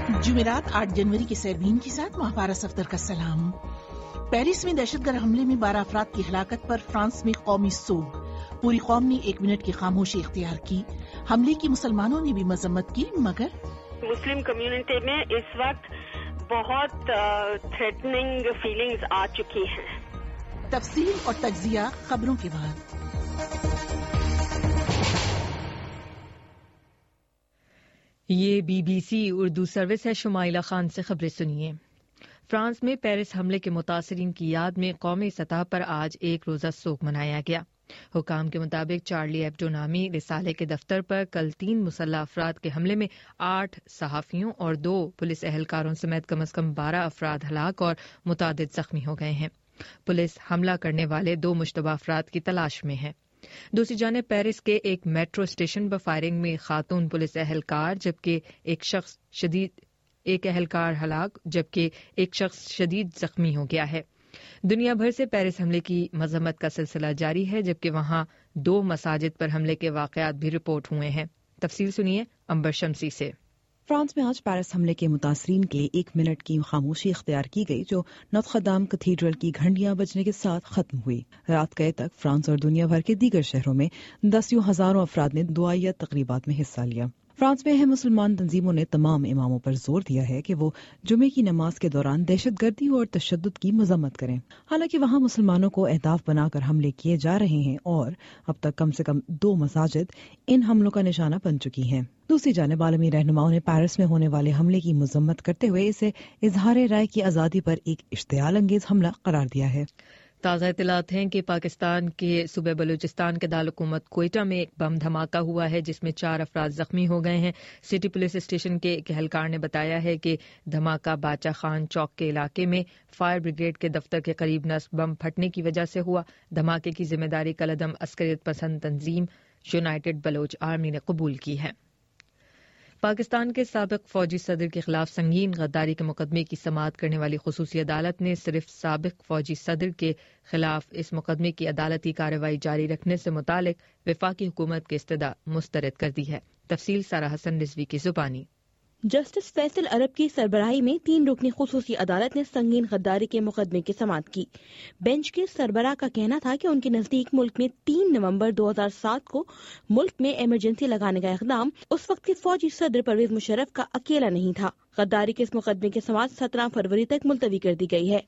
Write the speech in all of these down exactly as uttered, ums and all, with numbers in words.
جمعرات آٹھ جنوری کے سیربین کے ساتھ ماہپارہ صفدر کا سلام۔ پیرس میں دہشت گرد حملے میں بارہ افراد کی ہلاکت پر فرانس میں قومی سوگ، پوری قوم نے ایک منٹ کی خاموشی اختیار کی۔ حملے کی مسلمانوں نے بھی مذمت کی، مگر مسلم کمیونٹی میں اس وقت بہت تھریٹننگ فیلنگز آ چکی ہیں۔ تفصیل اور تجزیہ خبروں کے بعد۔ یہ B B C Urdu service ہے۔ شمائلہ خان سے خبریں سنیے۔ فرانس میں پیرس حملے کے متاثرین کی یاد میں قومی سطح پر آج ایک روزہ سوگ منایا گیا۔ حکام کے مطابق چارلی ایبڈو نامی رسالے کے دفتر پر کل تین مسلح افراد کے حملے میں آٹھ صحافیوں اور دو پولیس اہلکاروں سمیت کم از کم بارہ افراد ہلاک اور متعدد زخمی ہو گئے ہیں۔ پولیس حملہ کرنے والے دو مشتبہ افراد کی تلاش میں ہے۔ دوسری جانب پیرس کے ایک میٹرو اسٹیشن پر فائرنگ میں خاتون پولیس اہلکار جبکہ ایک شخص شدید ایک اہلکار ہلاک جبکہ ایک شخص شدید زخمی ہو گیا ہے۔ دنیا بھر سے پیرس حملے کی مذمت کا سلسلہ جاری ہے جبکہ وہاں دو مساجد پر حملے کے واقعات بھی رپورٹ ہوئے ہیں۔ تفصیل سنیے امبر شمسی سے۔ فرانس میں آج پیرس حملے کے متاثرین کے لیے ایک منٹ کی خاموشی اختیار کی گئی جو نوتر دام کیتھیڈرل کی گھنٹیاں بجنے کے ساتھ ختم ہوئی۔ رات گئے تک فرانس اور دنیا بھر کے دیگر شہروں میں دسیوں ہزاروں افراد نے دعائیہ تقریبات میں حصہ لیا۔ فرانس میں اہم مسلمان تنظیموں نے تمام اماموں پر زور دیا ہے کہ وہ جمعے کی نماز کے دوران دہشت گردی اور تشدد کی مذمت کریں۔ حالانکہ وہاں مسلمانوں کو اہداف بنا کر حملے کیے جا رہے ہیں اور اب تک کم سے کم دو مساجد ان حملوں کا نشانہ بن چکی ہیں۔ دوسری جانب عالمی رہنماؤں نے پیرس میں ہونے والے حملے کی مذمت کرتے ہوئے اسے اظہار رائے کی آزادی پر ایک اشتعال انگیز حملہ قرار دیا ہے۔ تازہ اطلاعات ہیں کہ پاکستان کے صوبہ بلوچستان کے دارالحکومت کوئٹہ میں ایک بم دھماکہ ہوا ہے جس میں چار افراد زخمی ہو گئے ہیں۔ سٹی پولیس اسٹیشن کے ایک اہلکار نے بتایا ہے کہ دھماکہ باچا خان چوک کے علاقے میں فائر بریگیڈ کے دفتر کے قریب نصب بم پھٹنے کی وجہ سے ہوا۔ دھماکے کی ذمہ داری کالعدم عسکریت پسند تنظیم یونائٹڈ بلوچ آرمی نے قبول کی ہے۔ پاکستان کے سابق فوجی صدر کے خلاف سنگین غداری کے مقدمے کی سماعت کرنے والی خصوصی عدالت نے صرف سابق فوجی صدر کے خلاف اس مقدمے کی عدالتی کارروائی جاری رکھنے سے متعلق وفاقی حکومت کی استدعا مسترد کر دی ہے۔ تفصیل سارہ حسن رضوی کی زبانی۔ جسٹس فیصل عرب کی سربراہی میں تین رکنی خصوصی عدالت نے سنگین غداری کے مقدمے کی سماعت کی۔ بینچ کے سربراہ کا کہنا تھا کہ ان کے نزدیک ملک میں تین نومبر دو ہزار سات کو ملک میں ایمرجنسی لگانے کا اقدام اس وقت کے فوجی صدر پرویز مشرف کا اکیلا نہیں تھا۔ غداری کے اس مقدمے کی سماعت سترہ فروری تک ملتوی کر دی گئی ہے۔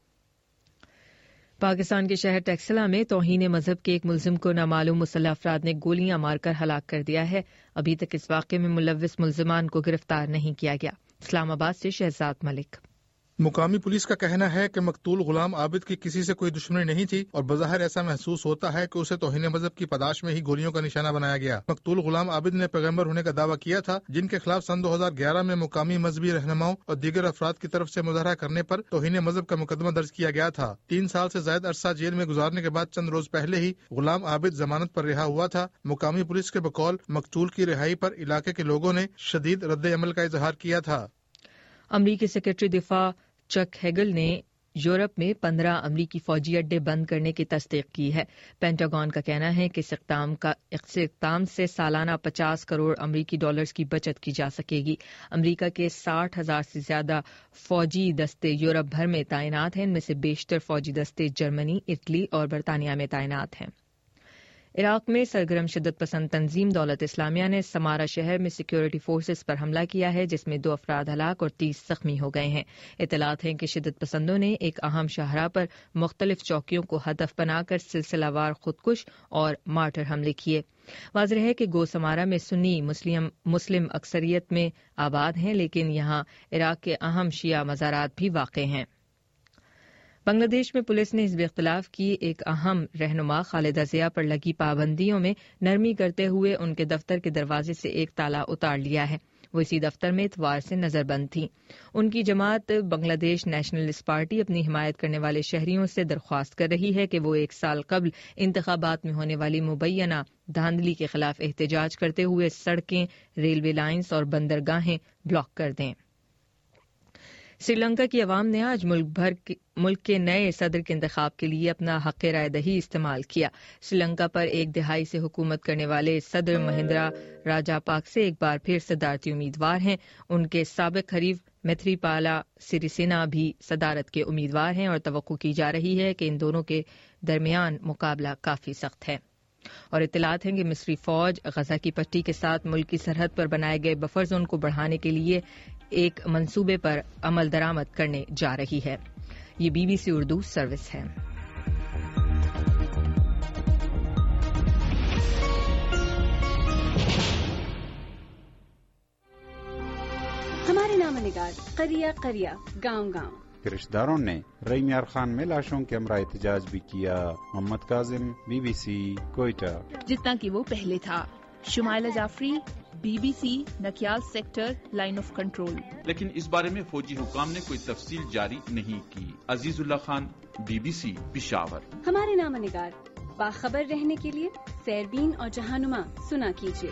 پاکستان کے شہر ٹیکسلا میں توہین مذہب کے ایک ملزم کو نامعلوم مسلح افراد نے گولیاں مار کر ہلاک کر دیا ہے۔ ابھی تک اس واقعے میں ملوث ملزمان کو گرفتار نہیں کیا گیا۔ اسلام آباد سے شہزاد ملک۔ مقامی پولیس کا کہنا ہے کہ مقتول غلام عابد کی کسی سے کوئی دشمنی نہیں تھی اور بظاہر ایسا محسوس ہوتا ہے کہ اسے توہین مذہب کی پاداش میں ہی گولیوں کا نشانہ بنایا گیا۔ مقتول غلام عابد نے پیغمبر ہونے کا دعویٰ کیا تھا جن کے خلاف سن دو ہزار گیارہ میں مقامی مذہبی رہنماؤں اور دیگر افراد کی طرف سے مظاہرہ کرنے پر توہین مذہب کا مقدمہ درج کیا گیا تھا۔ تین سال سے زائد عرصہ جیل میں گزارنے کے بعد چند روز پہلے ہی غلام عابد ضمانت پر رہا ہوا تھا۔ مقامی پولیس کے بقول مقتول کی رہائی پر علاقے کے لوگوں نے شدید رد عمل کا اظہار کیا تھا۔ امریکی سیکرٹری دفاع چک ہیگل نے یورپ میں پندرہ امریکی فوجی اڈے بند کرنے کی تصدیق کی ہے۔ پینٹاگون کا کہنا ہے کہ اس اقدام کا اس اقدام سے سالانہ پچاس کروڑ امریکی ڈالرز کی بچت کی جا سکے گی۔ امریکہ کے ساٹھ ہزار سے زیادہ فوجی دستے یورپ بھر میں تعینات ہیں، ان میں سے بیشتر فوجی دستے جرمنی، اٹلی اور برطانیہ میں تعینات ہیں۔ عراق میں سرگرم شدت پسند تنظیم دولت اسلامیہ نے سمارا شہر میں سیکیورٹی فورسز پر حملہ کیا ہے جس میں دو افراد ہلاک اور تیس زخمی ہو گئے ہیں۔ اطلاعات ہیں کہ شدت پسندوں نے ایک اہم شاہراہ پر مختلف چوکیوں کو ہدف بنا کر سلسلہ وار خودکش اور مارٹر حملے کیے۔ واضح ہے کہ گو سمارا میں سنی مسلم مسلم اکثریت میں آباد ہیں لیکن یہاں عراق کے اہم شیعہ مزارات بھی واقع ہیں۔ بنگلہ دیش میں پولیس نے حزب اختلاف کی ایک اہم رہنما خالدہ ضیاء پر لگی پابندیوں میں نرمی کرتے ہوئے ان کے دفتر کے دروازے سے ایک تالا اتار لیا ہے۔ وہ اسی دفتر میں اتوار سے نظر بند تھیں۔ ان کی جماعت بنگلہ دیش نیشنلسٹ پارٹی اپنی حمایت کرنے والے شہریوں سے درخواست کر رہی ہے کہ وہ ایک سال قبل انتخابات میں ہونے والی مبینہ دھاندلی کے خلاف احتجاج کرتے ہوئے سڑکیں، ریلوے لائنز اور بندرگاہیں بلاک کر دیں۔ سری لنکا کی عوام نے آج ملک بھر کے ملک کے نئے صدر کے انتخاب کے لیے اپنا حق رائے دہی استعمال کیا. سری لنکا پر ایک دہائی سے حکومت کرنے والے صدر مہندرا راجا پاکسے ایک بار پھر صدارتی امیدوار ہیں. ان کے سابق حریف میتری پالا سریسینا بھی صدارت کے امیدوار ہیں اور توقع کی جا رہی ہے کہ ان دونوں کے درمیان مقابلہ کافی سخت ہے. اور اطلاعات ہیں کہ مصری فوج غزہ کی پٹی کے ساتھ ملک کی سرحد پر بنائے گئے بفر زون کو بڑھانے کے لیے ایک منصوبے پر عمل درآمد کرنے جا رہی ہے. یہ B B C Urdu service ہے. ہمارے نام نگار قریہ قریہ گاؤں گاؤں. رشتہ داروں نے رئی میار خان میں لاشوں کے ہمراہ احتجاج بھی کیا. محمد Kazim, B B C, Quetta. جتنا کہ وہ پہلے تھا. Shumaila Jafri, B B C, Nakyal sector, line of control. لیکن اس بارے میں فوجی حکام نے کوئی تفصیل جاری نہیں کی. عزیز اللہ Khan, B B C, Peshawar. ہمارے نام نگار باخبر رہنے کے لیے سیربین اور جہانما سنا کیجیے.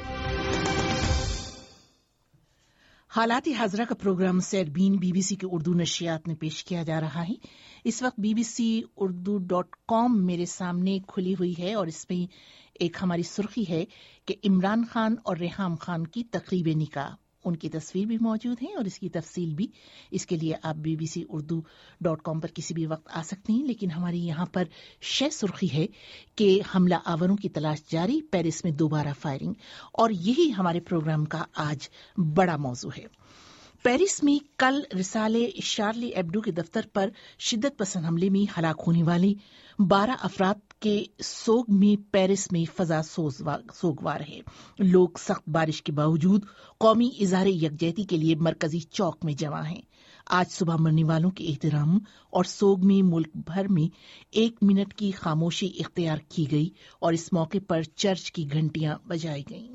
حالات حاضرہ کا programme Sairbeen B B C کے اردو نشریات میں پیش کیا جا رہا ہے. اس وقت B B C Urdu dot com میرے سامنے کھلی ہوئی ہے اور اس میں ایک ہماری سرخی ہے کہ عمران خان اور ریحام خان کی تقریب نکاح. ان کی تصویر بھی موجود ہے اور اس کی تفصیل بھی. اس کے لیے آپ B B C Urdu dot com پر کسی بھی وقت آ سکتے ہیں. لیکن ہماری یہاں پر شہ سرخی ہے کہ حملہ آوروں کی تلاش جاری، پیرس میں دوبارہ فائرنگ، اور یہی ہمارے پروگرام کا آج بڑا موضوع ہے. پیرس میں کل رسالے شارلی ایبڈو کے دفتر پر شدت پسند حملے میں ہلاک ہونے والی بارہ افراد کے سوگ میں پیرس میں فضا سوگوار ہے. لوگ سخت بارش کے باوجود قومی اظہار یکجہتی کے لیے مرکزی چوک میں جمع ہیں. آج صبح مرنے والوں کے احترام اور سوگ میں ملک بھر میں ایک منٹ کی خاموشی اختیار کی گئی اور اس موقع پر چرچ کی گھنٹیاں بجائی گئیں.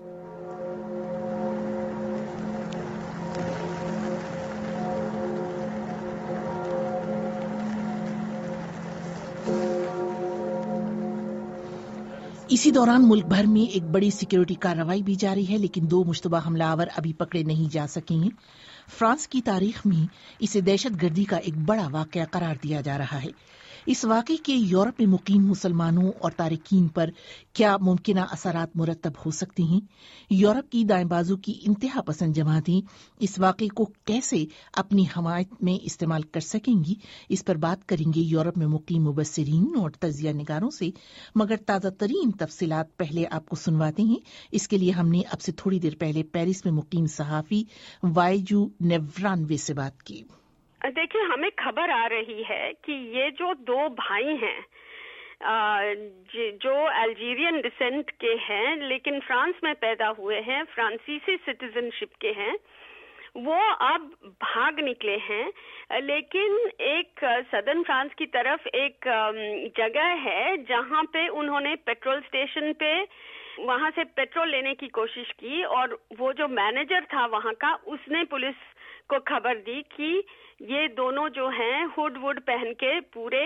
اسی دوران ملک بھر میں ایک بڑی سیکیورٹی کارروائی بھی جاری ہے، لیکن دو مشتبہ حملہ آور ابھی پکڑے نہیں جا سکے ہیں. فرانس کی تاریخ میں اسے دہشت گردی کا ایک بڑا واقعہ قرار دیا جا رہا ہے. اس واقعے کے یورپ میں مقیم مسلمانوں اور تارکین پر کیا ممکنہ اثرات مرتب ہو سکتے ہیں؟ یورپ کی دائیں بازو کی انتہا پسند جماعتیں اس واقعے کو کیسے اپنی حمایت میں استعمال کر سکیں گی؟ اس پر بات کریں گے یورپ میں مقیم مبصرین اور تجزیہ نگاروں سے. مگر تازہ ترین تفصیلات پہلے آپ کو سنواتے ہیں. اس کے لیے ہم نے اب سے تھوڑی دیر پہلے پیرس میں مقیم صحافی وائجو نیورانوے سے بات کی. دیکھیں، ہمیں خبر آ رہی ہے کہ یہ جو دو بھائی ہیں جو الجیرین ڈسینٹ کے ہیں لیکن فرانس میں پیدا ہوئے ہیں، فرانسیسی سٹیزن شپ کے ہیں، وہ اب بھاگ نکلے ہیں. لیکن ایک سدرن فرانس کی طرف ایک جگہ ہے جہاں پہ انہوں نے پیٹرول اسٹیشن پہ وہاں سے پیٹرول لینے کی کوشش کی، اور وہ جو مینیجر تھا وہاں کا، اس نے پولیس کو خبر دی کہ یہ دونوں جو ہیں ہوڈ ووڈ پہن کے پورے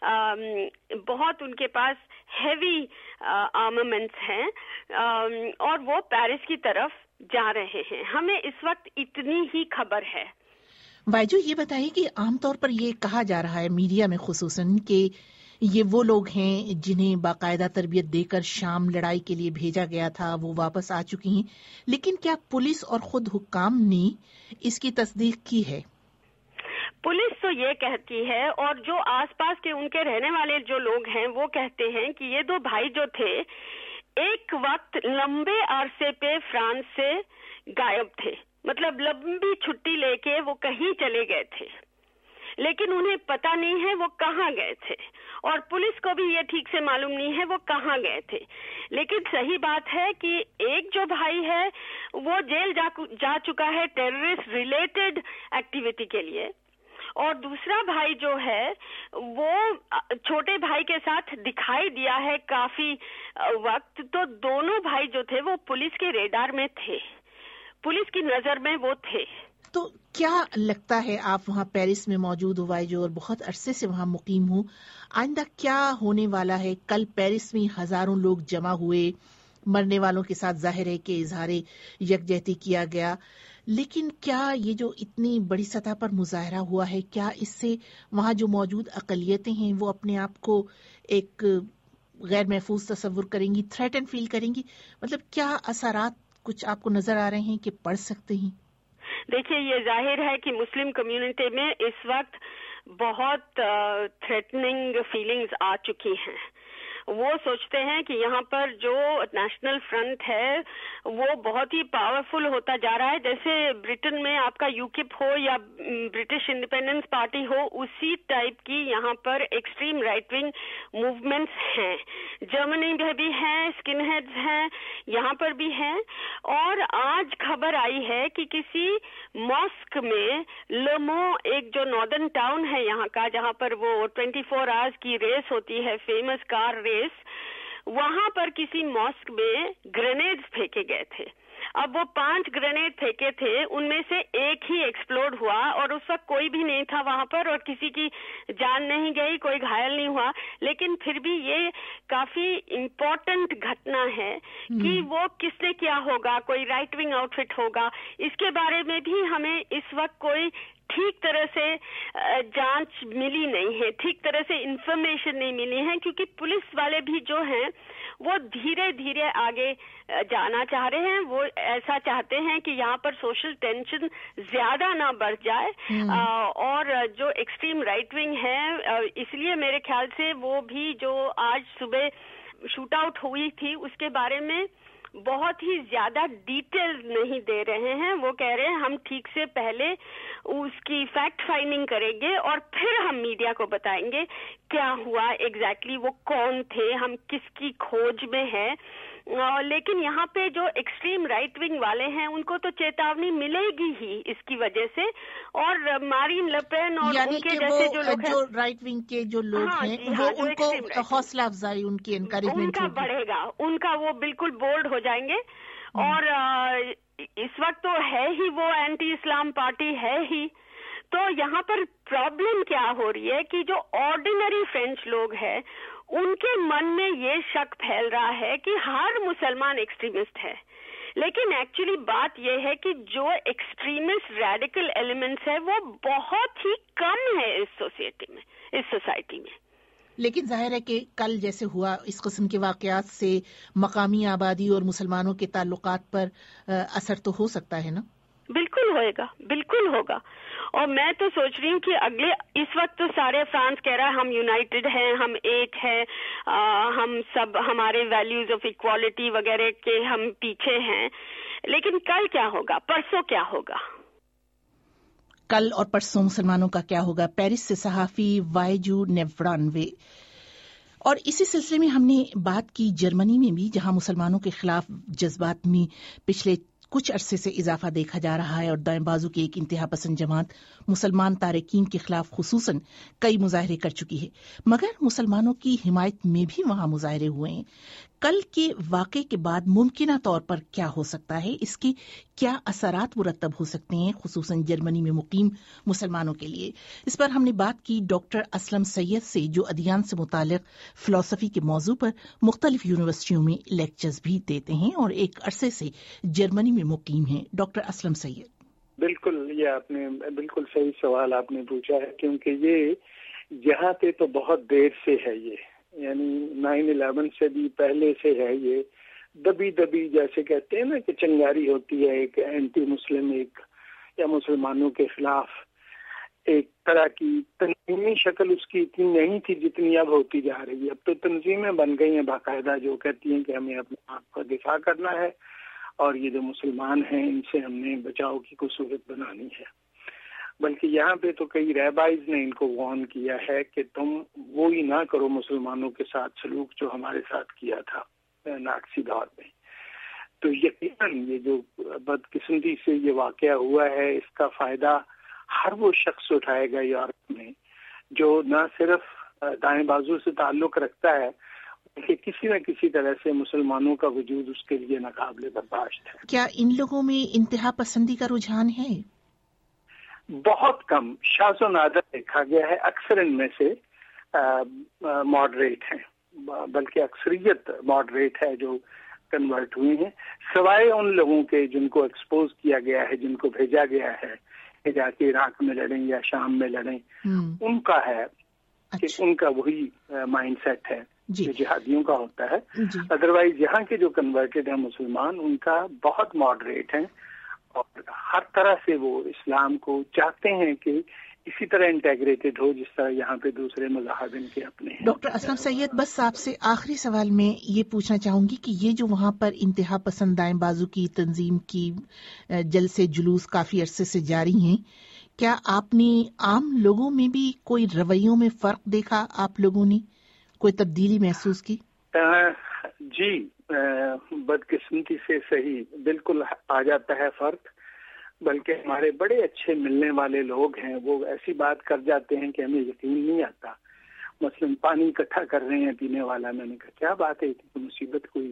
بہت ان کے پاس ہیوی آرمامنٹس ہیں اور وہ پیرس کی طرف جا رہے ہیں. ہمیں اس وقت اتنی ہی خبر ہے. وائجو، یہ بتائیے کہ عام طور پر یہ کہا جا رہا ہے میڈیا میں خصوصاً کہ یہ وہ لوگ ہیں جنہیں باقاعدہ تربیت دے کر شام لڑائی کے لیے بھیجا گیا تھا، وہ واپس آ چکی ہیں، لیکن کیا پولیس اور خود حکام نے اس کی تصدیق کی ہے؟ پولیس تو یہ کہتی ہے، اور جو آس پاس کے ان کے رہنے والے جو لوگ ہیں وہ کہتے ہیں کہ یہ دو بھائی جو تھے ایک وقت لمبے عرصے پہ فرانس سے غائب تھے، مطلب لمبی چھٹی لے کے وہ کہیں چلے گئے تھے، لیکن انہیں پتہ نہیں ہے وہ کہاں گئے تھے، اور پولیس کو بھی یہ ٹھیک سے معلوم نہیں ہے وہ کہاں گئے تھے. لیکن صحیح بات ہے کہ ایک جو بھائی ہے وہ جیل جا, جا چکا ہے ٹیررسٹ ریلیٹڈ ایکٹیویٹی کے لیے، اور دوسرا بھائی جو ہے وہ چھوٹے بھائی کے ساتھ دکھائی دیا ہے کافی وقت. تو دونوں بھائی جو تھے وہ پولیس کے ریڈار میں تھے، پولیس کی نظر میں وہ تھے. تو کیا لگتا ہے، آپ وہاں پیرس میں موجود ہوئے جو اور بہت عرصے سے وہاں مقیم ہوں، آئندہ کیا ہونے والا ہے؟ کل پیرس میں ہزاروں لوگ جمع ہوئے، مرنے والوں کے ساتھ ظاہر ہے کہ اظہار یکجہتی کیا گیا، لیکن کیا یہ جو اتنی بڑی سطح پر مظاہرہ ہوا ہے، کیا اس سے وہاں جو موجود اقلیتیں ہیں وہ اپنے آپ کو ایک غیر محفوظ تصور کریں گی، تھریٹن فیل کریں گی؟ مطلب کیا اثرات کچھ آپ کو نظر آ رہے ہیں کہ پڑ سکتے ہیں؟ دیکھیے، یہ ظاہر ہے کہ مسلم کمیونٹی میں اس وقت بہت تھریٹننگ فیلنگز آ چکی ہیں. وہ سوچتے ہیں کہ یہاں پر جو نیشنل فرنٹ ہے وہ بہت ہی پاورفل ہوتا جا رہا ہے. جیسے برٹن میں آپ کا یو کپ ہو یا برٹش انڈیپینڈنس پارٹی ہو، اسی ٹائپ کی یہاں پر ایکسٹریم رائٹ ونگ موومنٹس ہیں. جرمنی میں بھی ہیں، اسکن ہیڈز ہیں، یہاں پر بھی ہیں. اور آج خبر آئی ہے کہ کسی ماسک میں لمو، ایک جو ناردرن ٹاؤن ہے یہاں کا، جہاں پر وہ ٹوینٹی فور آورز کی ریس ہوتی ہے، فیمس کار ریس، وہاں پر کسی ماسک میں گرینیڈز پھینکے گئے تھے. اب وہ پانچ گرینیڈ پھینکے تھے، ان میں سے ایک ہی ایکسپلوڈ ہوا اور اس وقت کوئی بھی نہیں تھا وہاں پر اور کسی کی جان نہیں گئی، کوئی گھائل نہیں ہوا. لیکن پھر بھی یہ کافی امپورٹنٹ گھٹنا ہے کہ وہ کس نے کیا ہوگا، کوئی رائٹ ونگ آؤٹ فٹ ہوگا. اس کے بارے میں بھی ہمیں اس وقت کوئی ٹھیک طرح سے جانچ ملی نہیں ہے، ٹھیک طرح سے انفارمیشن نہیں ملی ہے، کیونکہ پولیس والے بھی جو ہیں وہ دھیرے دھیرے آگے جانا چاہ رہے ہیں. وہ ایسا چاہتے ہیں کہ یہاں پر سوشل ٹینشن زیادہ نہ بڑھ جائے، اور جو ایکسٹریم رائٹ ونگ ہے، اس لیے میرے خیال سے وہ بھی جو آج صبح شوٹ آؤٹ ہوئی تھی اس کے بارے میں بہت ہی زیادہ ڈیٹیل نہیں دے رہے ہیں. وہ کہہ رہے ہیں ہم ٹھیک سے پہلے اس کی فیکٹ فائنڈنگ کریں گے اور پھر ہم میڈیا کو بتائیں گے کیا ہوا ایگزیکٹلی، وہ کون تھے، ہم کس کی کھوج میں ہیں. لیکن یہاں پہ جو ایکسٹریم رائٹ ونگ والے ہیں ان کو تو چیتاونی ملے گی ہی اس کی وجہ سے. اور مارین لپین اور یعنی ان کے جیسے جو لوگ جو رائٹ ونگ کے جو لوگ ہیں وہ ان کو حوصلہ افزائی، ان کی انکریجمنٹ ان کا بڑھے گا، ان کا وہ بالکل بولڈ ہو جائیں گے. اور اس وقت تو ہے ہی وہ اینٹی اسلام پارٹی ہے ہی. تو یہاں پر پرابلم کیا ہو رہی ہے کہ جو آرڈینری فرینچ لوگ ہیں ان کے من میں یہ شک پھیل رہا ہے کہ ہر مسلمان ایکسٹریمسٹ ہے. لیکن ایکچولی بات یہ ہے کہ جو ایکسٹریمسٹ ریڈیکل ایلیمنٹس ہے وہ بہت ہی کم ہے اس سوسائٹی میں، اس سوسائٹی میں. لیکن ظاہر ہے کہ کل جیسے ہوا اس قسم کے واقعات سے مقامی آبادی اور مسلمانوں کے تعلقات پر اثر تو ہو سکتا ہے نا؟ بالکل ہوئے گا، بالکل ہوگا. اور میں تو سوچ رہی ہوں کہ اگلے اس وقت تو سارے فرانس کہہ رہا ہے ہم یونائٹڈ ہیں، ہم ایک ہیں، ہم سب ہمارے ویلیوز آف ایکوالٹی وغیرہ کے ہم پیچھے ہیں. لیکن کل کیا ہوگا، پرسوں کیا ہوگا؟ کل اور پرسوں مسلمانوں کا کیا ہوگا؟ پیرس سے صحافی وائجو نیورانوے. اور اسی سلسلے میں ہم نے بات کی جرمنی میں بھی، جہاں مسلمانوں کے خلاف جذبات میں پچھلے کچھ عرصے سے اضافہ دیکھا جا رہا ہے اور دائیں بازو کی ایک انتہا پسند جماعت مسلمان تارکین کے خلاف خصوصاً کئی مظاہرے کر چکی ہے. مگر مسلمانوں کی حمایت میں بھی وہاں مظاہرے ہوئے ہیں. کل کے واقعے کے بعد ممکنہ طور پر کیا ہو سکتا ہے، اس کے کیا اثرات مرتب ہو سکتے ہیں خصوصاً جرمنی میں مقیم مسلمانوں کے لیے؟ اس پر ہم نے بات کی ڈاکٹر اسلم سید سے، جو ادیان سے متعلق فلسفی کے موضوع پر مختلف یونیورسٹیوں میں لیکچرز بھی دیتے ہیں اور ایک عرصے سے جرمنی میں مقیم ہیں. ڈاکٹر اسلم سید. بالکل، یہ آپ نے بالکل صحیح سوال آپ نے پوچھا ہے، کیونکہ یہ یہاں پہ تو بہت دیر سے ہے، یہ یعنی نائن الیون سے بھی پہلے سے ہے. یہ دبی دبی جیسے کہتے ہیں نا کہ چنگاری ہوتی ہے ایک اینٹی مسلم، ایک یا مسلمانوں کے خلاف ایک طرح کی تنظیمی شکل اس کی اتنی نہیں تھی جتنی اب ہوتی جا رہی ہے. اب تو تنظیمیں بن گئی ہیں باقاعدہ جو کہتی ہیں کہ ہمیں اپنے آپ کا دفاع کرنا ہے اور یہ جو مسلمان ہیں ان سے ہم نے بچاؤ کی کوئی صورت بنانی ہے. بلکہ یہاں پہ تو کئی رہبائز نے ان کو وارن کیا ہے کہ تم وہی نہ کرو مسلمانوں کے ساتھ سلوک جو ہمارے ساتھ کیا تھا ناکسی دور میں. تو یقیناً یہ جو بدقسمتی سے یہ واقعہ ہوا ہے اس کا فائدہ ہر وہ شخص اٹھائے گا یورپ میں جو نہ صرف دائیں بازو سے تعلق رکھتا ہے کہ کسی نہ کسی طرح سے مسلمانوں کا وجود اس کے لیے ناقابل برداشت ہے. کیا ان لوگوں میں انتہا پسندی کا رجحان ہے؟ بہت کم، شاذ و نادر دیکھا گیا ہے. اکثر ان میں سے ماڈریٹ ہیں، بلکہ اکثریت ماڈریٹ ہے جو کنورٹ ہوئے ہیں، سوائے ان لوگوں کے جن کو ایکسپوز کیا گیا ہے، جن کو بھیجا گیا ہے کہ جا کے عراق میں لڑیں یا شام میں لڑیں، ان کا ہے کہ ان کا وہی مائنڈ سیٹ ہے جو جہادیوں کا ہوتا ہے. ادروائز یہاں کے جو کنورٹڈ ہیں مسلمان، ان کا بہت ماڈریٹ ہیں اور ہر طرح سے وہ اسلام کو چاہتے ہیں کہ اسی طرح انٹیگریٹڈ ہو جس طرح یہاں پہ دوسرے مذاہب ان کے اپنے ہیں. ڈاکٹر اسلم سید، بس آپ سے آخری سوال میں یہ پوچھنا چاہوں گی کہ یہ جو وہاں پر انتہا پسند دائیں بازو کی تنظیم کی جلسے جلوس کافی عرصے سے جاری ہیں، کیا آپ نے عام لوگوں میں بھی کوئی رویوں میں فرق دیکھا؟ آپ لوگوں نے کوئی تبدیلی محسوس کی؟ جی، بدقسمتی سے صحیح بالکل آ جاتا ہے فرق، بلکہ ہمارے بڑے اچھے ملنے والے لوگ ہیں، وہ ایسی بات کر جاتے ہیں کہ ہمیں یقین نہیں آتا. مثلاً پانی اکٹھا کر رہے ہیں پینے والا، میں نے کہا کیا بات ہے، مصیبت کوئی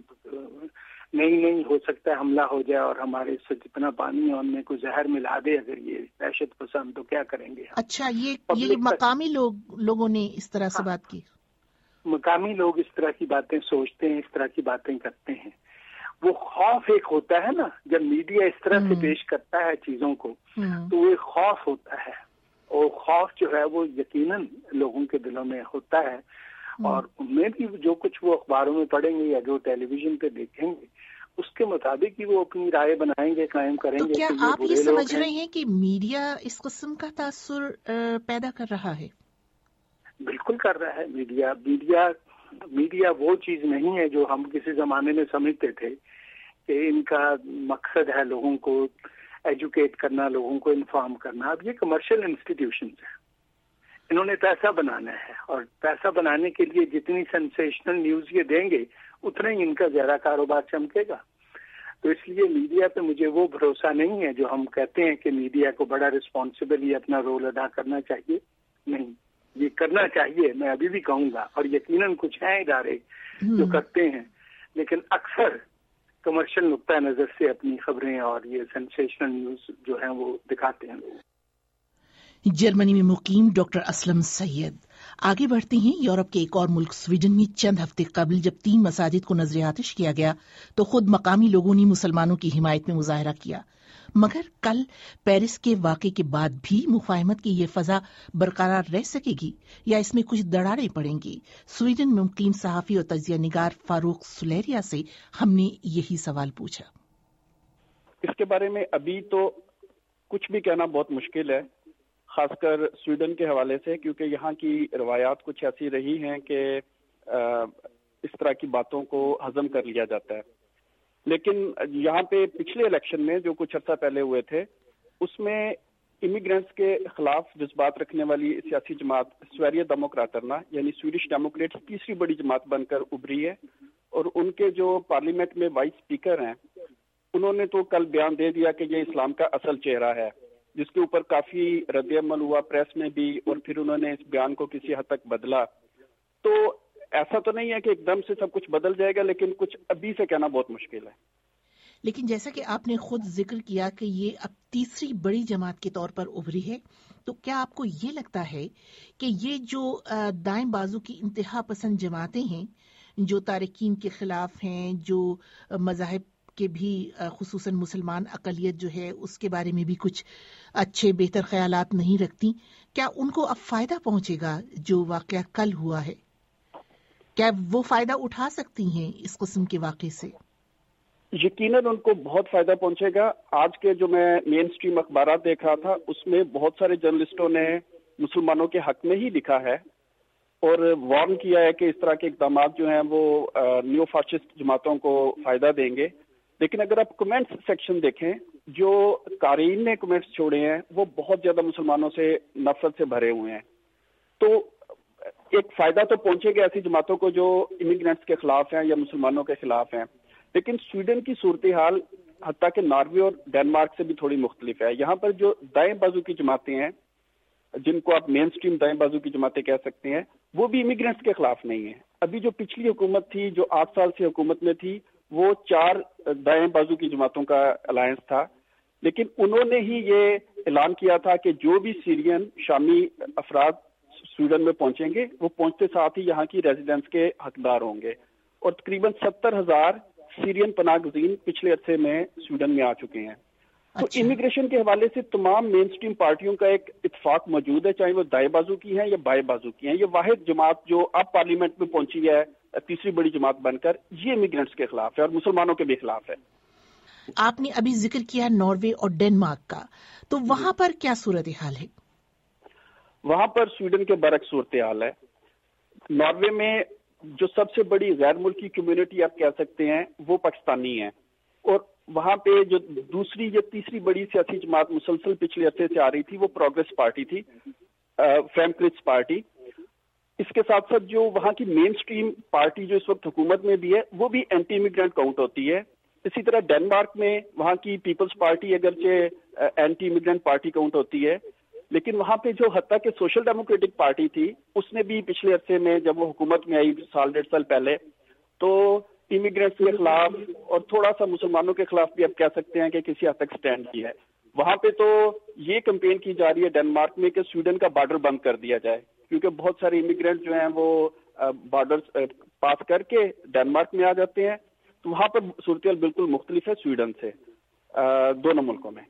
نہیں نہیں ہو سکتا ہے حملہ ہو جائے اور ہمارے سے جتنا پانی ہے ان میں کوئی زہر ملا دے اگر یہ دہشت پسند، تو کیا کریں گے. اچھا، یہ یہ مقامی لوگ لوگوں نے اس طرح سے بات کی؟ مقامی لوگ اس طرح کی باتیں سوچتے ہیں، اس طرح کی باتیں کرتے ہیں. وہ خوف ایک ہوتا ہے نا، جب میڈیا اس طرح سے پیش کرتا ہے چیزوں کو تو وہ ایک خوف ہوتا ہے، اور خوف جو ہے وہ یقیناً لوگوں کے دلوں میں ہوتا ہے، اور ان میں بھی جو کچھ وہ اخباروں میں پڑھیں گے یا جو ٹیلی ویژن پہ دیکھیں گے اس کے مطابق ہی وہ اپنی رائے بنائیں گے، قائم کریں گے. تو کیا آپ یہ سمجھ رہے ہیں کہ میڈیا اس قسم کا تاثر پیدا کر رہا ہے؟ بالکل کر رہا ہے. میڈیا میڈیا میڈیا وہ چیز نہیں ہے جو ہم کسی زمانے میں سمجھتے تھے کہ ان کا مقصد ہے لوگوں کو ایجوکیٹ کرنا، لوگوں کو انفارم کرنا. اب یہ کمرشل انسٹیٹیوشنز ہیں، انہوں نے پیسہ بنانا ہے، اور پیسہ بنانے کے لیے جتنی سینسیشنل نیوز یہ دیں گے اتنا ہی ان کا زیادہ کاروبار چمکے گا. تو اس لیے میڈیا پہ مجھے وہ بھروسہ نہیں ہے جو ہم کہتے ہیں کہ میڈیا کو بڑا ریسپانسبلی اپنا رول ادا کرنا چاہیے. نہیں، یہ کرنا چاہیے، میں ابھی بھی کہوں گا، اور یقیناً کچھ ہیں ادارے جو کرتے ہیں، لیکن اکثر کمرشل نقطہ نظر سے اپنی خبریں اور یہ سینسیشنل نیوز جو ہیں وہ دکھاتے ہیں لوگ. جرمنی میں مقیم ڈاکٹر اسلم سید. آگے بڑھتے ہیں. یورپ کے ایک اور ملک سویڈن میں چند ہفتے قبل جب تین مساجد کو نذر آتش کیا گیا تو خود مقامی لوگوں نے مسلمانوں کی حمایت میں مظاہرہ کیا، مگر کل پیرس کے واقعے کے بعد بھی مفاہمت کی یہ فضا برقرار رہ سکے گی یا اس میں کچھ دراڑیں پڑیں گی؟ سویڈن میں مقیم صحافی اور تجزیہ نگار فاروق سلیریا سے ہم نے یہی سوال پوچھا. اس کے بارے میں ابھی تو کچھ بھی کہنا بہت مشکل ہے، خاص کر سویڈن کے حوالے سے، کیونکہ یہاں کی روایات کچھ ایسی رہی ہیں کہ اس طرح کی باتوں کو ہضم کر لیا جاتا ہے. لیکن یہاں پہ پچھلے الیکشن میں جو کچھ عرصہ پہلے ہوئے تھے اس میں امیگرینٹس کے خلاف جذبات رکھنے والی سیاسی جماعت سویریا ڈیموکراترنا یعنی سویڈش ڈیموکریٹس تیسری بڑی جماعت بن کر ابھری ہے، اور ان کے جو پارلیمنٹ میں وائس اسپیکر ہیں انہوں نے تو کل بیان دے دیا کہ یہ اسلام کا اصل چہرہ ہے، جس کے اوپر کافی رد عمل ہوا پریس میں بھی، اور پھر انہوں نے اس بیان کو کسی حد تک بدلا. تو ایسا تو نہیں ہے کہ ایک دم سے سب کچھ بدل جائے گا، لیکن کچھ ابھی سے کہنا بہت مشکل ہے. لیکن جیسا کہ آپ نے خود ذکر کیا کہ یہ اب تیسری بڑی جماعت کے طور پر ابھری ہے، تو کیا آپ کو یہ لگتا ہے کہ یہ جو دائیں بازو کی انتہا پسند جماعتیں ہیں جو تارکین کے خلاف ہیں، جو مذاہب کے بھی خصوصاً مسلمان اقلیت جو ہے اس کے بارے میں بھی کچھ اچھے بہتر خیالات نہیں رکھتی، کیا ان کو اب فائدہ پہنچے گا جو واقعہ کل ہوا ہے؟ کیا وہ فائدہ اٹھا سکتی ہیں اس قسم کے واقعے سے؟ یقیناً ان کو بہت فائدہ پہنچے گا. آج کے جو میں مین سٹریم اخبارات دیکھ رہا تھا اس میں بہت سارے جرنلسٹوں نے مسلمانوں کے حق میں ہی لکھا ہے اور وارن کیا ہے کہ اس طرح کے اقدامات جو ہیں وہ نیو فاسسٹ جماعتوں کو فائدہ دیں گے. لیکن اگر آپ کمنٹس سیکشن دیکھیں، جو قارئین نے کمنٹس چھوڑے ہیں وہ بہت زیادہ مسلمانوں سے نفرت سے بھرے ہوئے ہیں. تو ایک فائدہ تو پہنچے گا ایسی جماعتوں کو جو امیگرینٹس کے خلاف ہیں یا مسلمانوں کے خلاف ہیں. لیکن سویڈن کی صورتحال حتیٰ کہ ناروے اور ڈینمارک سے بھی تھوڑی مختلف ہے. یہاں پر جو دائیں بازو کی جماعتیں ہیں، جن کو آپ مین سٹریم دائیں بازو کی جماعتیں کہہ سکتے ہیں، وہ بھی امیگرینٹس کے خلاف نہیں ہیں. ابھی جو پچھلی حکومت تھی جو آٹھ سال سے حکومت میں تھی وہ چار دائیں بازو کی جماعتوں کا الائنس تھا، لیکن انہوں نے ہی یہ اعلان کیا تھا کہ جو بھی سیرین شامی افراد سویڈن میں پہنچیں گے وہ پہنچتے ساتھ ہی یہاں کی ریزیڈنس کے حقدار ہوں گے. اور تقریباً ستر ہزار सीरियन पनाह गजीन पिछले अरसे में स्वीडन में आ चुके हैं। तो इमिग्रेशन के हवाले से तमाम मेन स्ट्रीम पार्टियों का एक इत्तेफाक मौजूद है, चाहे वो दाएं बाजू की हैं या बाएं बाजू की हैं। ये वाहिद जमात जो अब पार्लियामेंट में पहुंची है तीसरी बड़ी जमात बनकर, ये इमिग्रेंट्स के खिलाफ है और मुसलमानों के भी खिलाफ है। आपने अभी जिक्र किया नॉर्वे और डेनमार्क का, तो वहां पर क्या सूरत हाल है? वहां पर स्वीडन के बरक्स सूरत हाल है। नॉर्वे में जो सबसे बड़ी गैर मुल्की कम्युनिटी आप कह सकते हैं वो पाकिस्तानी है, और वहां पे जो दूसरी या तीसरी बड़ी सियासी जमात मुसलसल पिछले अरसे से आ रही थी वो प्रोग्रेस पार्टी थी, फ्रेमक्रिट्स पार्टी। इसके साथ साथ जो वहां की मेन स्ट्रीम पार्टी जो इस वक्त हुकूमत में भी है वो भी एंटी इमिग्रेंट काउंट होती है। इसी तरह डेनमार्क में वहां की पीपल्स पार्टी अगरचे एंटी इमिग्रेंट पार्टी काउंट होती है, लेकिन वहां पे जो हत्ता के सोशल डेमोक्रेटिक पार्टी थी उसने भी पिछले अरसे में जब वो हुकूमत में आई साल डेढ़ साल पहले, तो इमिग्रेंट्स के खिलाफ और थोड़ा सा मुसलमानों के खिलाफ भी आप कह सकते हैं कि किसी हद तक स्टैंड की है। वहां पे तो ये कैंपेन की जा रही है डेनमार्क में कि स्वीडन का बॉर्डर बंद कर दिया जाए, क्योंकि बहुत सारे इमिग्रेंट जो हैं वो बॉर्डर पास करके डेनमार्क में आ जाते हैं। तो वहां पर सूरत बिल्कुल मुख्तलिफ है स्वीडन से, दोनों मुल्कों में।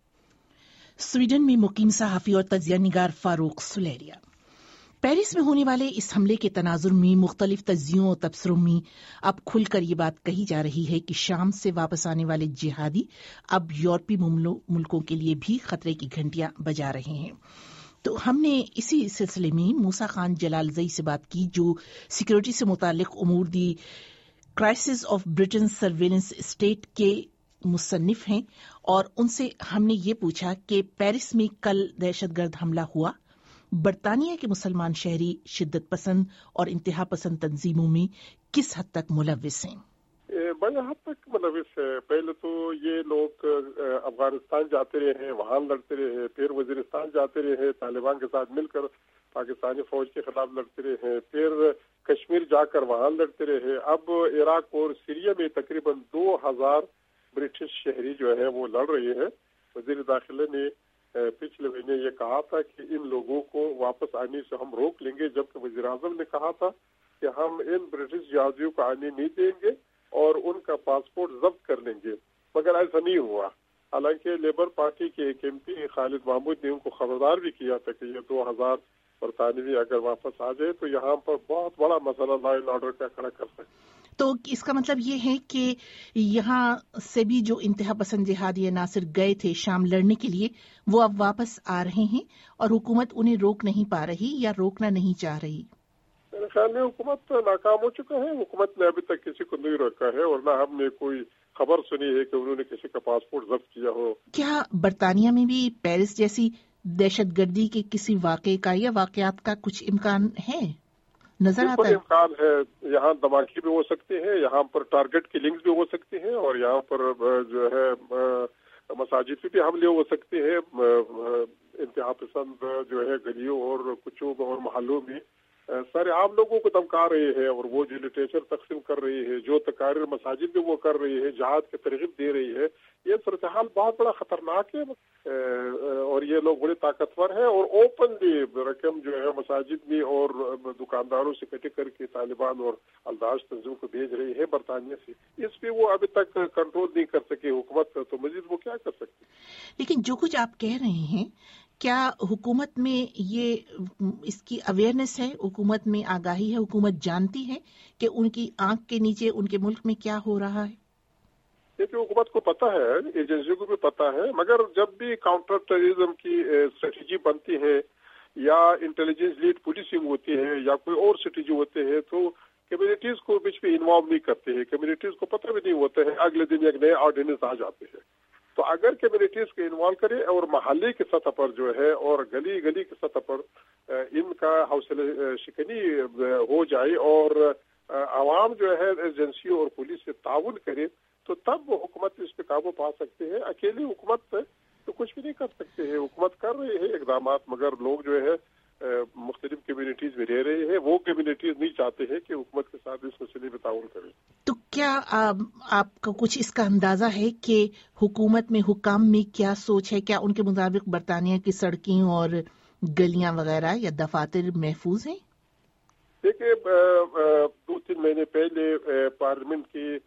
स्वीडन में मुकीम सहाफी और तजिया निगार फारूक सुलेरिया। पेरिस में होने वाले इस हमले के तनाजुर में मुख्तलिफ तजियों और तबसरों में अब खुलकर ये बात कही जा रही है कि शाम से वापस आने वाले जिहादी अब यूरोपीय मुल्कों के लिए भी खतरे की घंटियां बजा रहे हैं। तो हमने इसी सिलसिले में मूसा खान जलालजई से बात की, जो सिक्योरिटी से मुतालिक उमूर the crisis of Britain surveillance state के मुसन्निफ हैं, और उनसे हमने ये पूछा कि पेरिस में कल दहशतगर्द हमला हुआ, बरतानिया के मुसलमान शहरी शिद्दत पसंद और इंतहा पसंद तंजीमों में किस हद तक मुलविस हैं? बड़े हद तक मुलविस है। पहले तो ये लोग अफगानिस्तान जाते रहे हैं, वहां लड़ते रहे, फिर वजीरिस्तान जाते रहे, तालिबान के साथ मिलकर पाकिस्तानी फौज के खिलाफ लड़ते रहे, फिर कश्मीर जाकर वहां लड़ते रहे। अब इराक और सीरिया में तकरीबन दो हजार ब्रिटिश शहरी जो है वो लड़ रहे हैं। वजीर दाखिला ने पिछले महीने ये कहा था कि इन लोगों को वापस आने से हम रोक लेंगे, जबकि वजीर आजम ने कहा था कि हम इन ब्रिटिश जिहादियों को आने नहीं देंगे और उनका पासपोर्ट जब्त कर लेंगे, मगर ऐसा नहीं हुआ। हालांकि लेबर पार्टी के एक एम पी खालिद महमूद ने उनको खबरदार भी किया था कि ये दो हजार बरतानवी अगर वापस आ जाए तो यहाँ पर बहुत बड़ा मसला लॉ एंड ऑर्डर का खड़ा कर सकते। तो इसका मतलब ये है कि यहाँ से भी जो इंतहा पसंद जिहादी नासिर गए थे शाम लड़ने के लिए, वो अब वापस आ रहे हैं और हुकूमत उन्हें रोक नहीं पा रही या रोकना नहीं चाह रही। मेरे ख्याल में हुकूमत नाकाम हो चुका है। हुकूमत ने अभी तक किसी को नहीं रोका है और ना हमने कोई खबर सुनी है कि उन्होंने किसी का पासपोर्ट जब्त किया हो। क्या बरतानिया में भी पेरिस जैसी दहशतगर्दी के किसी वाक़े का या वाक़यात का कुछ इम्कान है, नजर आता है? इम्कान है। यहाँ धमाके भी हो सकते हैं, यहाँ पर टारगेट किलिंग्स भी हो सकते हैं, और यहाँ पर जो है मसाजिद पे भी हमले हो सकते हैं। इंतहा पसंद जो है गलियों और कुचों और मोहल्लों में सारे आम लोगों को धमका रहे हैं, और वो जो लिटरेचर तकसीम कर रही है, जो तकारीर मसाजिद में वो कर रही है, जहाद की तरगीब दे रही है, ये सूरत हाल बहुत बड़ा खतरनाक है। और ये लोग बड़े ताकतवर हैं और ओपनली रकम जो है मसाजिद में और दुकानदारों से इकट्ठे करके तालिबान और अलदाश तंजीम को भेज रही है बरतानिया से। इस पे वो अभी तक कंट्रोल नहीं कर सके हुकूमत, तो मजीद वो क्या कर सकती। लेकिन जो कुछ आप कह रहे हैं, क्या हुकूमत में ये इसकी अवेयरनेस है, हुकूमत में आगाही है, हुकूमत जानती है कि उनकी आंख के नीचे उनके मुल्क में क्या हो रहा है? देखिए, हुकूमत को पता है, एजेंसियों को भी पता है, मगर जब भी काउंटर टेररिज्म की स्ट्रेटेजी बनती है या इंटेलिजेंस लीड पुलिसिंग होती है या कोई और स्ट्रेटेजी होते हैं, तो कम्युनिटीज को बीच में इन्वॉल्व नहीं करते हैं। कम्युनिटीज को पता भी नहीं होता है, अगले दिन एक नए ऑर्डिनेंस आ जाते हैं। तो अगर कम्युनिटीज को इन्वॉल्व करे और महल्ले की सतह पर जो है और गली गली की सतह पर इनका हौसला शिकनी हो जाए और आवाम जो है एजेंसियों और पुलिस से ताउन करे, तो तब वो हुकूमत इस पे काबू पा सकते हैं। अकेली हुकूमत तो कुछ भी नहीं कर सकते हैं। हुकूमत कर रही है इकदाम, मगर लोग जो है मुख्तलिफ कम्युनिटीज में रह रहे हैं, वो कम्युनिटीज नहीं चाहते हैं कि हुकूमत के साथ इस मसले में ताउन करें। तो क्या आ, आपका कुछ इसका अंदाजा है कि हुकूमत में हुकाम में क्या सोच है? क्या उनके मुताबिक बरतानिया की सड़कें और गलियां वगैरह या दफातर महफूज हैं? देखिए, दो तीन महीने पहले पार्लियामेंट की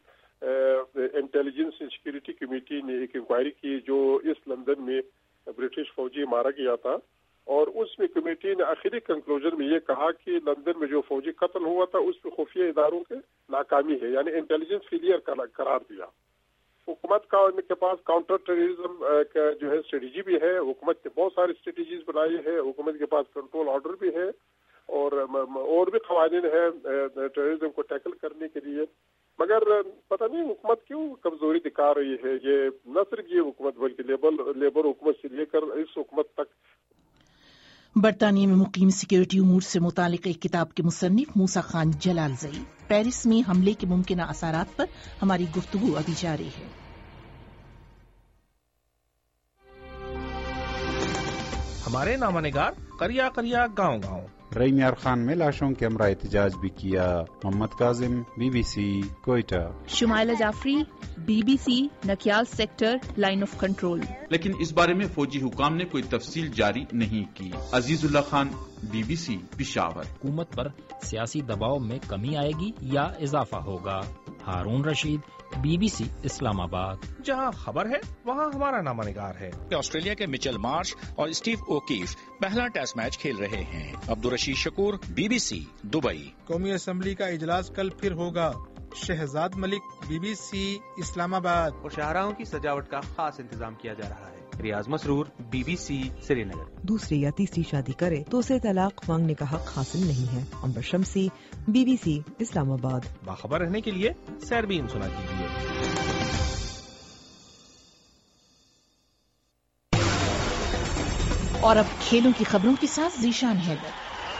انٹیلیجنس اینڈ سیکورٹی کمیٹی نے ایک انکوائری کی جو اس لندن میں برٹش فوجی مارا گیا تھا، اور اس میں کمیٹی نے آخری کنکلوژن میں یہ کہا کہ لندن میں جو فوجی قتل ہوا تھا اس میں خفیہ اداروں کی ناکامی ہے، یعنی انٹیلیجنس فیلئر قرار دیا۔ حکومت کا ان کے پاس کاؤنٹر ٹیررزم کا جو ہے اسٹریٹجی بھی ہے، حکومت نے بہت ساری اسٹریٹجیز بنائی ہے، حکومت کے پاس کنٹرول آرڈر بھی ہے اور اور بھی قوانین ہیں ٹیررزم کو ٹیکل کرنے کے لیے، مگر پتہ نہیں حکومت کیوں کمزوری دکھا رہی ہے۔ یہ نہ صرف یہ حکومت بلکہ لیبر لیبر حکومت سے لے کر اس حکومت تک۔ برطانیہ میں مقیم سیکورٹی امور سے متعلق ایک کتاب کے مصنف موسیٰ خان جلال زئی۔ پیرس میں حملے کے ممکنہ اثرات پر ہماری گفتگو ابھی جاری ہے۔ ہمارے نامہ نگار قریہ قریہ گاؤں گاؤں ریم یار خان میں لاشوں کے ہمراہ احتجاج بھی کیا۔ محمد Kazim, B B C, Quetta. Shumaila Jafri, B B C, Nakyal sector, line of control. لیکن اس بارے میں فوجی حکام نے کوئی تفصیل جاری نہیں کی۔ عزیز اللہ Khan, B B C, Peshawar. حکومت پر سیاسی دباؤ میں کمی آئے گی یا اضافہ ہوگا؟ Haroon Rashid, B B C, Islamabad. جہاں خبر ہے وہاں ہمارا نامہ نگار ہے۔ آسٹریلیا کے مچل مارش اور اسٹیو اوکیف پہلا ٹیسٹ میچ کھیل رہے ہیں۔ Abdul Rashid Shakoor, B B C, Dubai. قومی اسمبلی کا اجلاس کل پھر ہوگا۔ Shahzad Malik, B B C, Islamabad. اور شاہراہوں کی سجاوٹ کا خاص انتظام کیا جا رہا ہے۔ Riyaz Masroor, B B C, Srinagar. دوسری یا تیسری شادی کرے تو اسے طلاق مانگنے کا حق حاصل نہیں ہے۔ امبر شمسی، بی بی سی، اسلام آباد۔ باخبر رہنے کے لیے سیربین سنا کیجیے۔ اور اب کھیلوں کی خبروں کے ساتھ ذیشان حیدر۔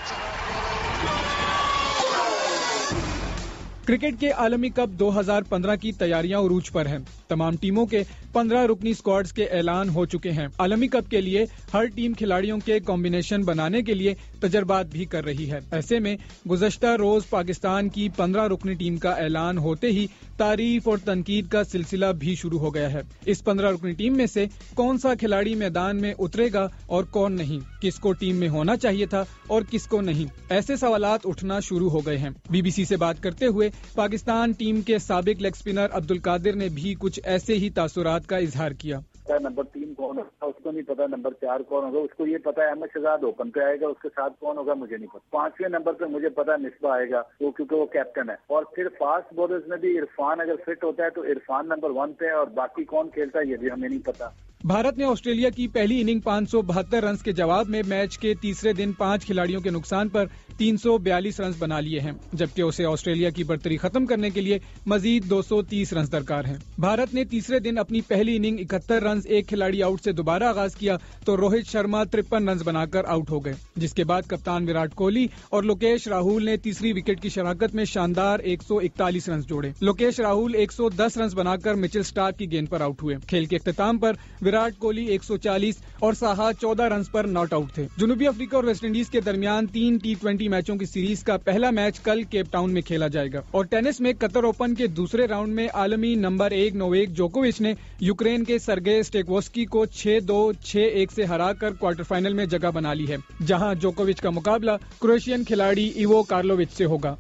کرکٹ کے عالمی کپ دو ہزار پندرہ کی تیاریاں عروج پر ہیں۔ تمام ٹیموں کے پندرہ رکنی اسکواڈز کے اعلان ہو چکے ہیں۔ عالمی کپ کے لیے ہر ٹیم کھلاڑیوں کے کمبینیشن بنانے کے لیے تجربات بھی کر رہی ہے۔ ایسے میں گزشتہ روز پاکستان کی پندرہ رکنی ٹیم کا اعلان ہوتے ہی تعریف اور تنقید کا سلسلہ بھی شروع ہو گیا ہے۔ اس پندرہ رکنی ٹیم میں سے کون سا کھلاڑی میدان میں اترے گا اور کون نہیں، کس کو ٹیم میں ہونا چاہیے تھا اور کس کو نہیں، ایسے سوالات اٹھنا شروع ہو گئے ہیں۔ بی بی سی سے بات کرتے ہوئے پاکستان ٹیم کے سابق لیگ اسپنر عبد القادر نے بھی کچھ ایسے ہی تاثرات کا اظہار کیا۔ نمبر تین کون ہوگا اس کو نہیں پتا، نمبر چار کون ہوگا اس کو یہ پتا ہے احمد شہزاد اوپن پہ آئے گا، اس کے ساتھ کون ہوگا مجھے نہیں پتا۔ پانچویں نمبر پہ مجھے پتا مصباح آئے گا وہ کیونکہ وہ کیپٹن ہے، اور پھر فاسٹ بولرز میں بھی عرفان اگر فٹ ہوتا ہے تو عرفان نمبر ون پہ ہے، اور باقی کون کھیلتا ہے یہ بھی ہمیں نہیں پتا۔ بھارت نے آسٹریلیا کی پہلی اننگ پانچ سو بہتر رنز کے جواب میں میچ کے تیسرے دن پانچ کھلاڑیوں کے نقصان پر تین سو بیالیس رنز بنا لیے ہیں، جبکہ اسے آسٹریلیا کی برتری ختم کرنے کے لیے مزید دو سو تیس رنز درکار ہیں۔ بھارت نے تیسرے دن اپنی پہلی اننگ اکہتر رنز ایک کھلاڑی آؤٹ سے دوبارہ آغاز کیا تو روہت شرما ترپن رنز بنا کر آؤٹ ہو گئے، جس کے بعد کپتان وراٹ کوہلی اور لوکیش راہول نے تیسری وکٹ کی شراکت میں شاندار ایک سو اکتالیس رنز جوڑے۔ لوکیش راہول ایک سو دس رنز بنا کر مچل سٹارک کی گیند پر آؤٹ ہوئے۔ کھیل کے اختتام پر وراٹ کوہلی ایک سو چالیس اور ساہا چودہ رنز پر ناٹ آؤٹ تھے۔ جنوبی افریقہ اور ویسٹ انڈیز کے درمیان تین ٹی ٹوینٹی میچوں کی سیریز کا پہلا میچ کل کیپ ٹاؤن میں کھیلا جائے گا۔ اور ٹینس میں قطر اوپن کے دوسرے راؤنڈ میں عالمی نمبر ایک نویک جوکووچ نے یوکرین کے سرگے اسٹیکوسکی کو چھ دو چھ ایک سے ہرا کر کوارٹر فائنل میں جگہ بنا لی ہے، جہاں جوکووچ کا مقابلہ کروشین کھلاڑی ایوو کارلووچ سے ہوگا۔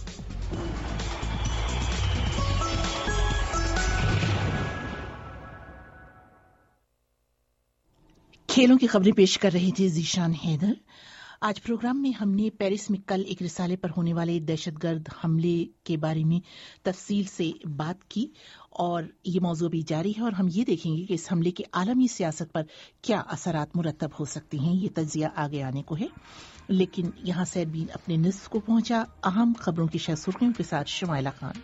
کھیلوں کی خبریں پیش کر رہے تھے ذیشان حیدر۔ آج پروگرام میں ہم نے پیرس میں کل ایک رسالے پر ہونے والے دہشت گرد حملے کے بارے میں تفصیل سے بات کی، اور یہ موضوع بھی جاری ہے، اور ہم یہ دیکھیں گے کہ اس حملے کے عالمی سیاست پر کیا اثرات مرتب ہو سکتے ہیں۔ یہ تجزیہ آگے آنے کو ہے، لیکن یہاں سیربین اپنے نصف کو پہنچا۔ اہم خبروں کی شہ سرخیوں کے ساتھ شمائلہ خان۔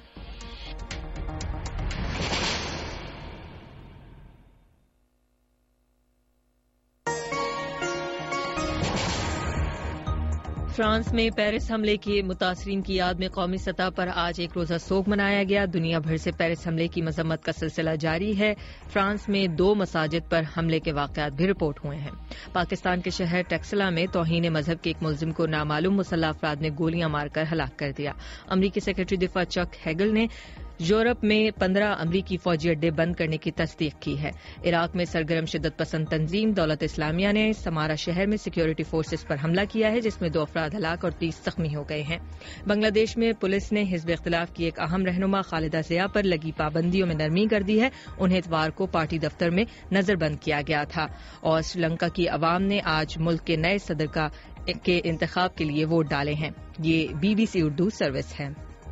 فرانس میں پیرس حملے کے متاثرین کی یاد میں قومی سطح پر آج ایک روزہ سوگ منایا گیا۔ دنیا بھر سے پیرس حملے کی مذمت کا سلسلہ جاری ہے۔ فرانس میں دو مساجد پر حملے کے واقعات بھی رپورٹ ہوئے ہیں۔ پاکستان کے شہر ٹیکسلا میں توہین مذہب کے ایک ملزم کو نامعلوم مسلح افراد نے گولیاں مار کر ہلاک کر دیا۔ امریکی سیکرٹری دفاع چک ہیگل نے यूरोप में पंद्रह अमरीकी फौजी अड्डे बंद करने की तस्दीक की है। इराक में सरगर्म शिद्दत पसंद तंजीम दौलत इस्लामिया ने समारा शहर में सिक्योरिटी फोर्सेस पर हमला किया है, जिसमें दो अफराद हलाक और तीस जख्मी हो गए हैं। बांग्लादेश में पुलिस ने हिज़्ब इख्तिलाफ की एक अहम रहनुमा खालिदा ज़िया पर लगी पाबंदियों में नरमी कर दी है। उन्हें इतवार को पार्टी दफ्तर में नजरबंद किया गया था। और श्रीलंका की अवाम ने आज मुल्क के नए सदर का के इंतखाब के लिए वोट डाले हैं। ये बीबीसी उर्दू सर्विस है।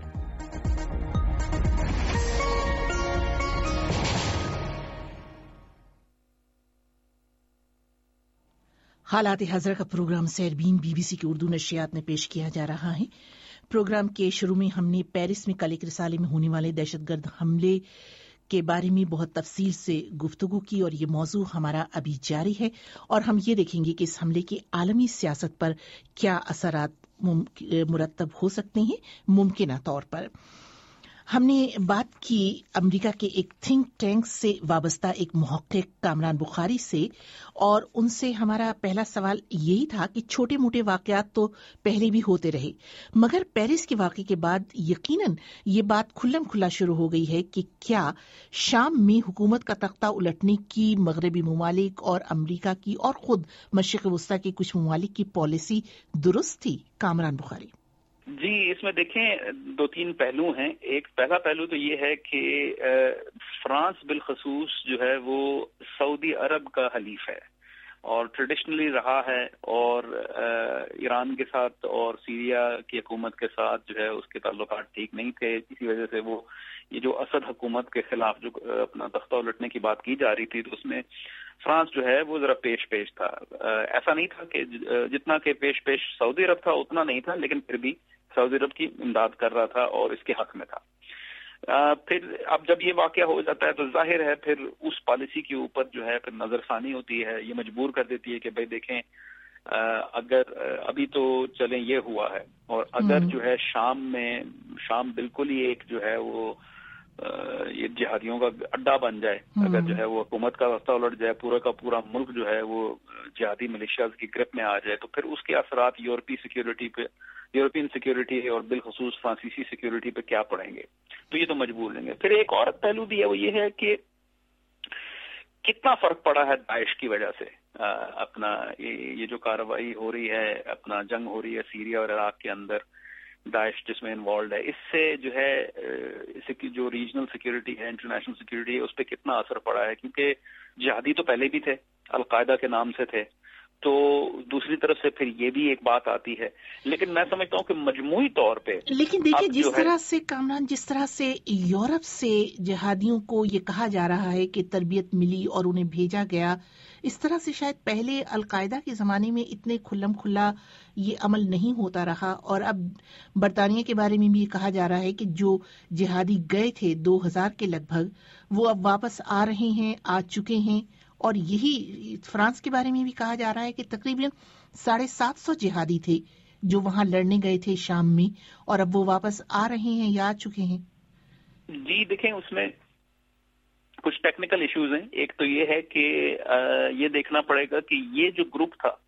हालात हज़रा का प्रोग्राम सैरबीन बीबीसी की उर्दू नशियात में पेश किया जा रहा है। प्रोग्राम के शुरू में हमने पेरिस में कल एक रिसाले में होने वाले दहशतगर्द हमले के बारे में बहुत तफसील से गुफ्तगू की और ये मौजू हमारा अभी जारी है और हम ये देखेंगे कि इस हमले के आलमी सियासत पर क्या असरात मुरतब हो सकते हैं मुमकिन तौर पर। हमने बात की अमेरिका के एक थिंक टैंक से वाबस्ता एक मुहक्किक कामरान बुखारी से और उनसे हमारा पहला सवाल यही था कि छोटे मोटे वाकयात तो पहले भी होते रहे, मगर पेरिस के वाक़े के बाद यकीनन ये बात खुल्लम खुल्ला शुरू हो गई है कि क्या शाम में हुकूमत का तख्ता उलटने की मगरबी ममालिक और अमेरिका की और खुद मशरिक़ वस्ता के कुछ ममालिक की पॉलिसी दुरुस्त थी। कामरान बुखारी जी, इसमें देखें दो तीन पहलू हैं। एक पहला पहलू तो ये है कि फ्रांस बिलखसूस जो है वो सऊदी अरब का हलीफ है और ट्रेडिशनली रहा है और ईरान के साथ और सीरिया की हुकूमत के साथ जो है उसके ताल्लुकात ठीक नहीं थे। इसी वजह से वो ये जो असद हुकूमत के खिलाफ जो अपना तख्ता उलटने की बात की जा रही थी तो उसमें फ्रांस जो है वो जरा पेश पेश था। ऐसा नहीं था कि जितना के पेश पेश सऊदी अरब था उतना नहीं था, लेकिन फिर भी सऊदी अरब की इमदाद कर रहा था और इसके हक में था। आ, फिर अब जब ये वाकया हो जाता है तो जाहिर है फिर उस पॉलिसी के ऊपर जो है फिर नजरसानी होती है। ये मजबूर कर देती है कि भाई देखें आ, अगर अभी तो चलें ये हुआ है और अगर जो है शाम में शाम बिल्कुल ही एक जो है वो आ, ये जिहादियों का अड्डा बन जाए, अगर जो है वो हुकूमत का रास्ता उलट जाए, पूरा का पूरा मुल्क जो है वो जिहादी मिलिशियाज की ग्रिप में आ जाए, तो फिर उसके असरात यूरोपीय सिक्योरिटी पे यूरोपियन सिक्योरिटी और बिलखसूस फ्रांसीसी सिक्योरिटी पे क्या पड़ेंगे, तो ये तो मजबूर लेंगे। फिर एक और पहलू भी है, वो ये है कि कितना फर्क पड़ा है दाइश की वजह से। आ, अपना ये, ये जो कार्रवाई हो रही है, अपना जंग हो रही है सीरिया और इराक के अंदर, दाइश जिसमें इन्वॉल्व है, इससे जो है इसकी जो रीजनल सिक्योरिटी है, इंटरनेशनल सिक्योरिटी है, उस पर कितना असर पड़ा है। क्योंकि जिहादी तो पहले भी थे, अलकायदा के नाम से थे, तो दूसरी तरफ से फिर ये भी एक बात आती है। लेकिन मैं समझता हूँ कि मजमूई तौर पे लेकिन देखिए जिस तरह से कामरान जिस तरह से यूरोप से जिहादियों को ये कहा जा रहा है कि तरबियत मिली और उन्हें भेजा गया, इस तरह से शायद पहले अलकायदा के ज़माने में इतने खुल्लम खुल्ला ये अमल नहीं होता रहा। और अब बरतानिया के बारे में भी कहा जा रहा है कि जो जिहादी गए थे दो हज़ार के लगभग, वो अब वापस आ रहे हैं, आ चुके हैं। और यही फ्रांस के बारे में भी कहा जा रहा है कि तकरीबन साढ़े सात सौ जिहादी थे जो वहां लड़ने गए थे शाम में, और अब वो वापस आ रहे हैं या आ चुके हैं। जी देखें, उसमें कुछ टेक्निकल इश्यूज हैं। एक तो ये है कि ये देखना पड़ेगा कि ये जो ग्रुप था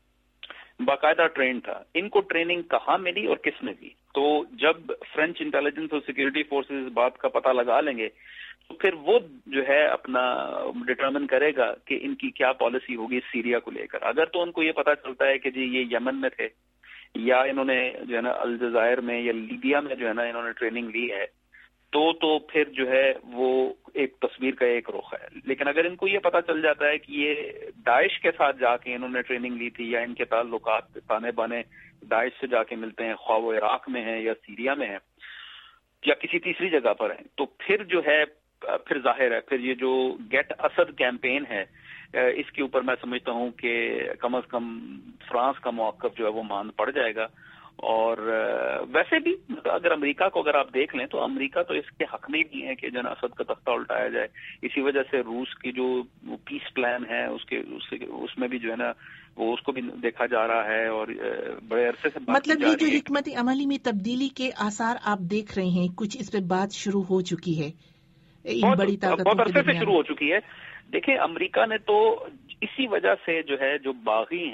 बाकायदा ट्रेन था, इनको ट्रेनिंग कहाँ मिली और किसने दी। तो जब फ्रेंच इंटेलिजेंस और सिक्योरिटी फोर्सेस इस बात का पता लगा लेंगे तो फिर वो जो है अपना डिटरमिन करेगा कि इनकी क्या पॉलिसी होगी सीरिया को लेकर। अगर तो उनको ये पता चलता है कि जी ये यमन में थे या इन्होंने जो है ना अलजायर में या लीबिया में जो है ना इन्होंने ट्रेनिंग ली है, तो तो फिर जो है वो एक तस्वीर का एक रुख है। लेकिन अगर इनको ये पता चल जाता है कि ये दाइश के साथ जाके इन्होंने ट्रेनिंग ली थी या इनके ताल्लुकात ताने बाने दाइश से जाके मिलते हैं, ख्वाह वो इराक में है या सीरिया में है या किसी तीसरी जगह पर है, तो फिर जो है फिर जाहिर है फिर ये जो गेट असद कैंपेन है इसके ऊपर मैं समझता हूँ कि कम अज कम फ्रांस का मौक़िफ़ जो है वो मान पड़ जाएगा। और वैसे भी अगर अमेरिका को अगर आप देख लें तो अमेरिका तो इसके हक में ही है कि जन असद का तख्ता उल्टाया जाए। इसी वजह से रूस की जो पीस प्लान है उसके उससे उसमें भी जो है ना वो उसको भी देखा जा रहा है और बड़े अरसे से मतलब ये जो हिकमत अमली में तब्दीली के आसार आप देख रहे हैं, कुछ इस पे बात शुरू हो चुकी है, इन बड़ी ताकतों बहुत अरसे से शुरू हो चुकी है। देखिए अमेरिका ने तो इसी वजह से जो है जो बागी हैं,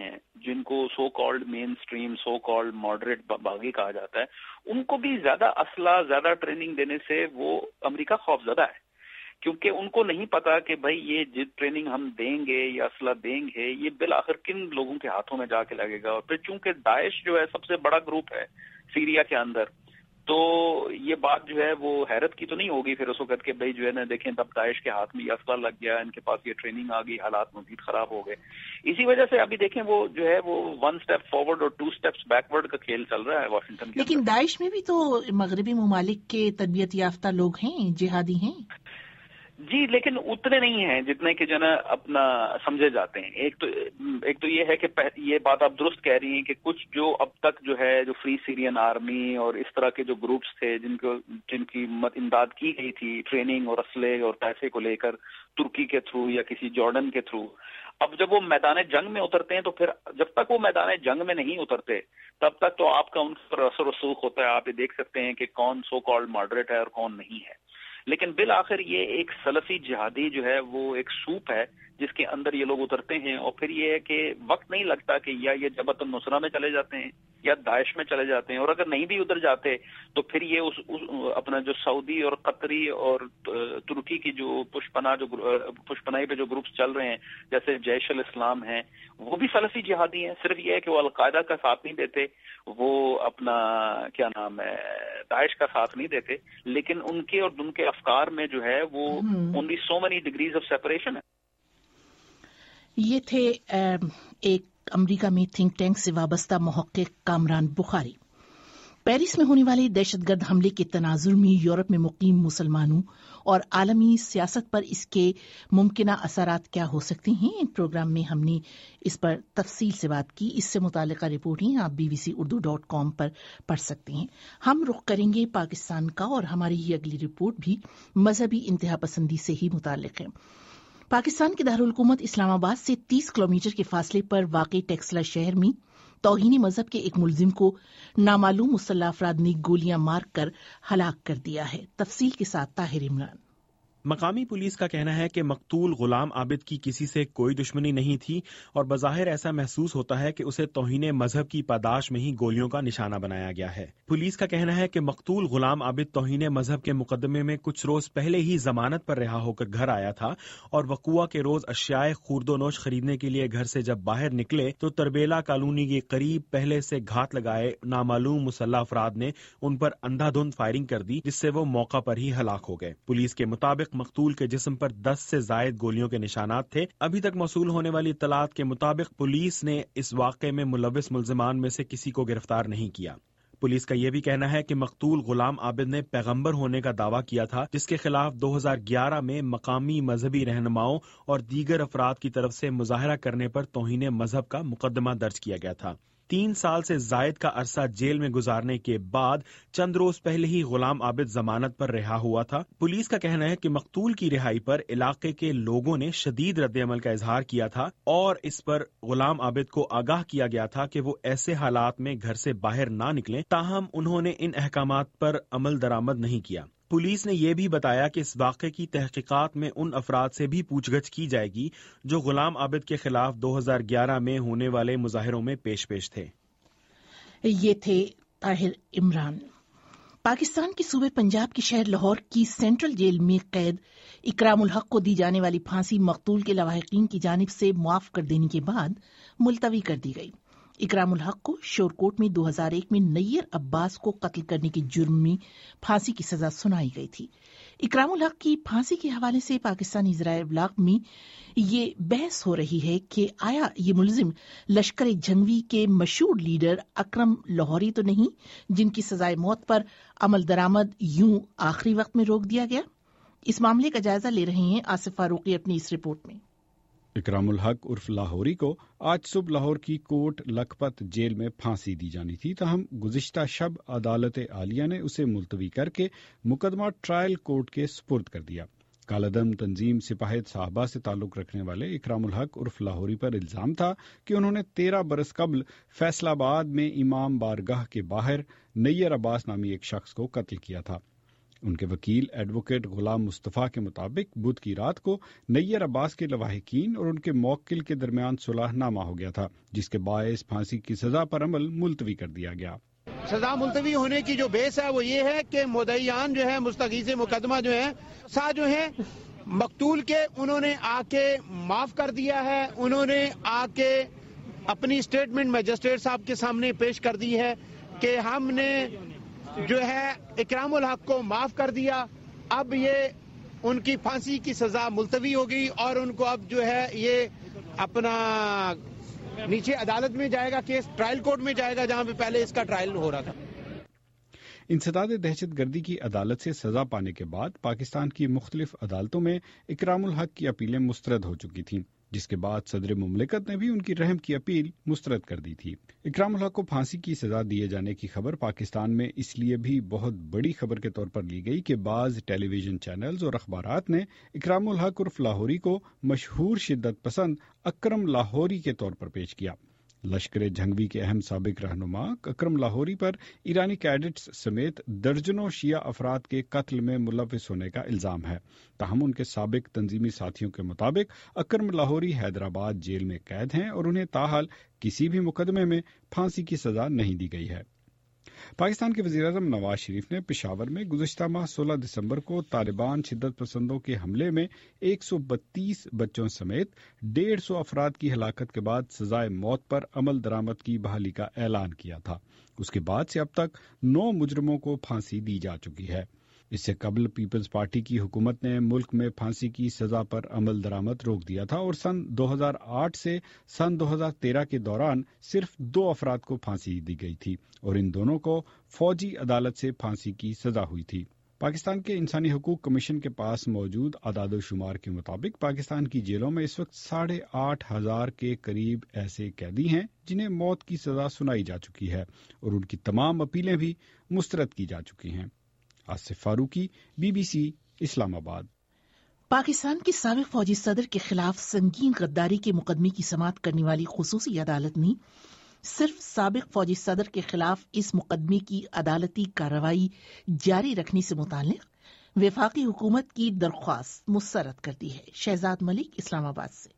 جن کو so called mainstream so called moderate باغی کہا جاتا ہے, ان کو بھی زیادہ اسلحہ زیادہ ٹریننگ دینے سے وہ امریکہ خوف زدہ ہے, کیونکہ ان کو نہیں پتا کہ بھائی یہ جس ٹریننگ ہم دیں گے یا اسلحہ دیں گے یہ بالآخر کن لوگوں کے ہاتھوں میں جا کے لگے گا. اور پھر چونکہ داعش جو ہے سب سے بڑا گروپ ہے سیریا کے اندر, تو یہ بات جو ہے وہ حیرت کی تو نہیں ہوگی پھر اس وقت کہ بھائی جو ہے نا دیکھیں تب داعش کے ہاتھ میں یہ اسلحہ لگ گیا, ان کے پاس یہ ٹریننگ آ گئی, حالات مزید خراب ہو گئے. اسی وجہ سے ابھی دیکھیں وہ جو ہے وہ ون سٹیپ فارورڈ اور ٹو سٹیپس بیکورڈ کا کھیل چل رہا ہے واشنگٹن کے. لیکن داعش میں بھی تو مغربی ممالک کے تربیت یافتہ لوگ ہیں, جہادی ہیں. جی, لیکن اتنے نہیں ہیں جتنے کہ جو نا اپنا سمجھے جاتے ہیں. ایک تو ایک تو یہ ہے کہ یہ بات آپ درست کہہ رہی ہیں کہ کچھ جو اب تک جو ہے جو فری سیرین آرمی اور اس طرح کے جو گروپس تھے جن کو جن کی امداد کی گئی تھی ٹریننگ اور اسلحے اور پیسے کو لے کر ترکی کے تھرو یا کسی جارڈن کے تھرو, اب جب وہ میدان جنگ میں اترتے ہیں تو پھر جب تک وہ میدان جنگ میں نہیں اترتے تب تک تو آپ کا ان پر اثر و رسوخ ہوتا ہے. آپ یہ دیکھ سکتے ہیں کہ کون سو کالڈ ماڈریٹ ہے اور کون نہیں ہے. لیکن بالآخر یہ ایک سلفی جہادی جو ہے وہ ایک سوپ ہے جس کے اندر یہ لوگ اترتے ہیں, اور پھر یہ ہے کہ وقت نہیں لگتا کہ یا یہ جبہت النصرہ میں چلے جاتے ہیں یا داعش میں چلے جاتے ہیں, اور اگر نہیں بھی ادھر جاتے تو پھر یہ اس, اس اپنا جو سعودی اور قطری اور ترکی کی جو پشپنا جو پشپنائی پہ جو گروپس چل رہے ہیں جیسے جیش الاسلام ہیں, وہ بھی سلفی جہادی ہیں. صرف یہ ہے کہ وہ القاعدہ کا ساتھ نہیں دیتے, وہ اپنا کیا نام ہے داعش کا ساتھ نہیں دیتے, لیکن ان کے اور ان کے افکار میں جو ہے وہ only so many degrees of separation ہے. یہ تھے ایک امریکہ میں تھنک ٹینک سے وابستہ محقق کامران بخاری. پیرس میں ہونے والے دہشت گرد حملے کے تناظر میں یورپ میں مقیم مسلمانوں اور عالمی سیاست پر اس کے ممکنہ اثرات کیا ہو سکتے ہیں, ان پروگرام میں ہم نے اس پر تفصیل سے بات کی. اس سے متعلقہ رپورٹیں آپ B B C Urdu dot com پر پڑھ سکتے ہیں. ہم رخ کریں گے پاکستان کا, اور ہماری یہ اگلی رپورٹ بھی مذہبی انتہا پسندی سے ہی متعلق ہے. پاکستان کے دارالحکومت اسلام آباد سے تیس کلومیٹر کے فاصلے پر واقع ٹیکسلا شہر میں توہین مذہب کے ایک ملزم کو نامعلوم مسلح افراد نے گولیاں مار کر ہلاک کر دیا ہے. تفصیل کے ساتھ طاہر عمران. مقامی پولیس کا کہنا ہے کہ مقتول غلام عابد کی کسی سے کوئی دشمنی نہیں تھی اور بظاہر ایسا محسوس ہوتا ہے کہ اسے توہین مذہب کی پاداش میں ہی گولیوں کا نشانہ بنایا گیا ہے. پولیس کا کہنا ہے کہ مقتول غلام عابد توہین مذہب کے مقدمے میں کچھ روز پہلے ہی ضمانت پر رہا ہو کر گھر آیا تھا اور وقوع کے روز اشیاء خورد و نوش خریدنے کے لیے گھر سے جب باہر نکلے تو تربیلا کالونی کے قریب پہلے سے گھات لگائے نامعلوم مسلح افراد نے ان پر اندھا دھند فائرنگ کر دی جس سے وہ موقع پر ہی ہلاک ہو گئے. پولیس کے مطابق مقتول کے جسم پر دس سے زائد گولیوں کے نشانات تھے. ابھی تک موصول ہونے والی اطلاعات کے مطابق پولیس نے اس واقعے میں ملوث ملزمان میں سے کسی کو گرفتار نہیں کیا. پولیس کا یہ بھی کہنا ہے کہ مقتول غلام عابد نے پیغمبر ہونے کا دعویٰ کیا تھا جس کے خلاف دو ہزار گیارہ میں مقامی مذہبی رہنماؤں اور دیگر افراد کی طرف سے مظاہرہ کرنے پر توہین مذہب کا مقدمہ درج کیا گیا تھا. تین سال سے زائد کا عرصہ جیل میں گزارنے کے بعد چند روز پہلے ہی غلام عابد ضمانت پر رہا ہوا تھا. پولیس کا کہنا ہے کہ مقتول کی رہائی پر علاقے کے لوگوں نے شدید رد عمل کا اظہار کیا تھا اور اس پر غلام عابد کو آگاہ کیا گیا تھا کہ وہ ایسے حالات میں گھر سے باہر نہ نکلیں. تاہم انہوں نے ان احکامات پر عمل درآمد نہیں کیا. پولیس نے یہ بھی بتایا کہ اس واقعے کی تحقیقات میں ان افراد سے بھی پوچھ گچھ کی جائے گی جو غلام عابد کے خلاف دو ہزار گیارہ میں ہونے والے مظاہروں میں پیش پیش تھے. یہ تھے طاہر عمران. پاکستان کے صوبے پنجاب کے شہر لاہور کی سینٹرل جیل میں قید اکرام الحق کو دی جانے والی پھانسی مقتول کے لواحقین کی جانب سے معاف کر دینے کے بعد ملتوی کر دی گئی. اکرام الحق کو شورکوٹ میں دو ہزار ایک میں نیر عباس کو قتل کرنے کے جرم میں پھانسی کی سزا سنائی گئی تھی. اکرام الحق کی پھانسی کے حوالے سے پاکستانی ذرائع ابلاغ میں یہ بحث ہو رہی ہے کہ آیا یہ ملزم لشکر جھنگوی کے مشہور لیڈر اکرم لاہوری تو نہیں جن کی سزائے موت پر عمل درآمد یوں آخری وقت میں روک دیا گیا. اس معاملے کا جائزہ لے رہے ہیں آصف فاروقی اپنی اس رپورٹ میں. اکرام الحق عرف لاہوری کو آج صبح لاہور کی کوٹ لکھپت جیل میں پھانسی دی جانی تھی. تاہم گزشتہ شب عدالت عالیہ نے اسے ملتوی کر کے مقدمہ ٹرائل کورٹ کے سپرد کر دیا. کالعدم تنظیم سپاہیت صاحبہ سے تعلق رکھنے والے اکرام الحق عرف لاہوری پر الزام تھا کہ انہوں نے تیرہ برس قبل فیصل آباد میں امام بارگاہ کے باہر نیر عباس نامی ایک شخص کو قتل کیا تھا. ان کے وکیل ایڈوکیٹ غلام مصطفیٰ کے مطابق بدھ کی رات کو نیّر عباس کے لواحقین اور ان کے موکل کے درمیان صلح نامہ ہو گیا تھا، جس کے باعث پھانسی کی سزا پر عمل ملتوی کر دیا گیا۔ سزا ملتوی ہونے کی جو بیس ہے وہ یہ ہے کہ مدعیان جو ہے مستغیث مقدمہ جو ہے سا جو ہے مقتول کے انہوں نے آ کے معاف کر دیا ہے، انہوں نے آ کے اپنی اسٹیٹمنٹ مجسٹریٹ صاحب کے سامنے پیش کر دی ہے کہ ہم نے جو ہے اکرام الحق کو معاف کر دیا، اب یہ ان کی پھانسی کی سزا ملتوی ہو گئی اور ان کو اب جو ہے یہ اپنا نیچے عدالت میں جائے گا، کیس ٹرائل کورٹ میں جائے گا جہاں پہ پہلے اس کا ٹرائل ہو رہا تھا۔ انسداد دہشت گردی کی عدالت سے سزا پانے کے بعد پاکستان کی مختلف عدالتوں میں اکرام الحق کی اپیلیں مسترد ہو چکی تھیں، جس کے بعد صدر مملکت نے بھی ان کی رحم کی اپیل مسترد کر دی تھی۔ اکرام الحق کو پھانسی کی سزا دیے جانے کی خبر پاکستان میں اس لیے بھی بہت بڑی خبر کے طور پر لی گئی کہ بعض ٹیلی ویژن چینلز اور اخبارات نے اکرام الحق عرف لاہوری کو مشہور شدت پسند اکرم لاہوری کے طور پر پیش کیا۔ لشکر جھنگوی کے اہم سابق رہنما اکرم لاہوری پر ایرانی کیڈٹس سمیت درجنوں شیعہ افراد کے قتل میں ملوث ہونے کا الزام ہے، تاہم ان کے سابق تنظیمی ساتھیوں کے مطابق اکرم لاہوری حیدرآباد جیل میں قید ہیں اور انہیں تاحال کسی بھی مقدمے میں پھانسی کی سزا نہیں دی گئی ہے۔ پاکستان کے وزیراعظم نواز شریف نے پشاور میں گزشتہ ماہ سولہ دسمبر کو طالبان شدت پسندوں کے حملے میں ایک سو بتیس بچوں سمیت ڈیڑھ سو افراد کی ہلاکت کے بعد سزائے موت پر عمل درآمد کی بحالی کا اعلان کیا تھا۔ اس کے بعد سے اب تک نو مجرموں کو پھانسی دی جا چکی ہے۔ اس سے قبل پیپلز پارٹی کی حکومت نے ملک میں پھانسی کی سزا پر عمل درآمد روک دیا تھا اور سن دو ہزار آٹھ سے سن دو ہزار تیرہ کے دوران صرف دو افراد کو پھانسی دی گئی تھی اور ان دونوں کو فوجی عدالت سے پھانسی کی سزا ہوئی تھی۔ پاکستان کے انسانی حقوق کمیشن کے پاس موجود اعداد و شمار کے مطابق پاکستان کی جیلوں میں اس وقت ساڑھے آٹھ ہزار کے قریب ایسے قیدی ہیں جنہیں موت کی سزا سنائی جا چکی ہے اور ان کی تمام اپیلیں بھی مسترد کی جا چکی ہیں۔ Asif Farooqi, B B C, Islamabad. Pakistan کے سابق فوجی صدر کے خلاف سنگین غداری کے مقدمے کی سماعت کرنے والی خصوصی عدالت نے صرف سابق فوجی صدر کے خلاف اس مقدمے کی عدالتی کارروائی جاری رکھنے سے متعلق وفاقی حکومت کی درخواست مسترد کر دی ہے۔ شہزاد ملک، اسلام آباد سے۔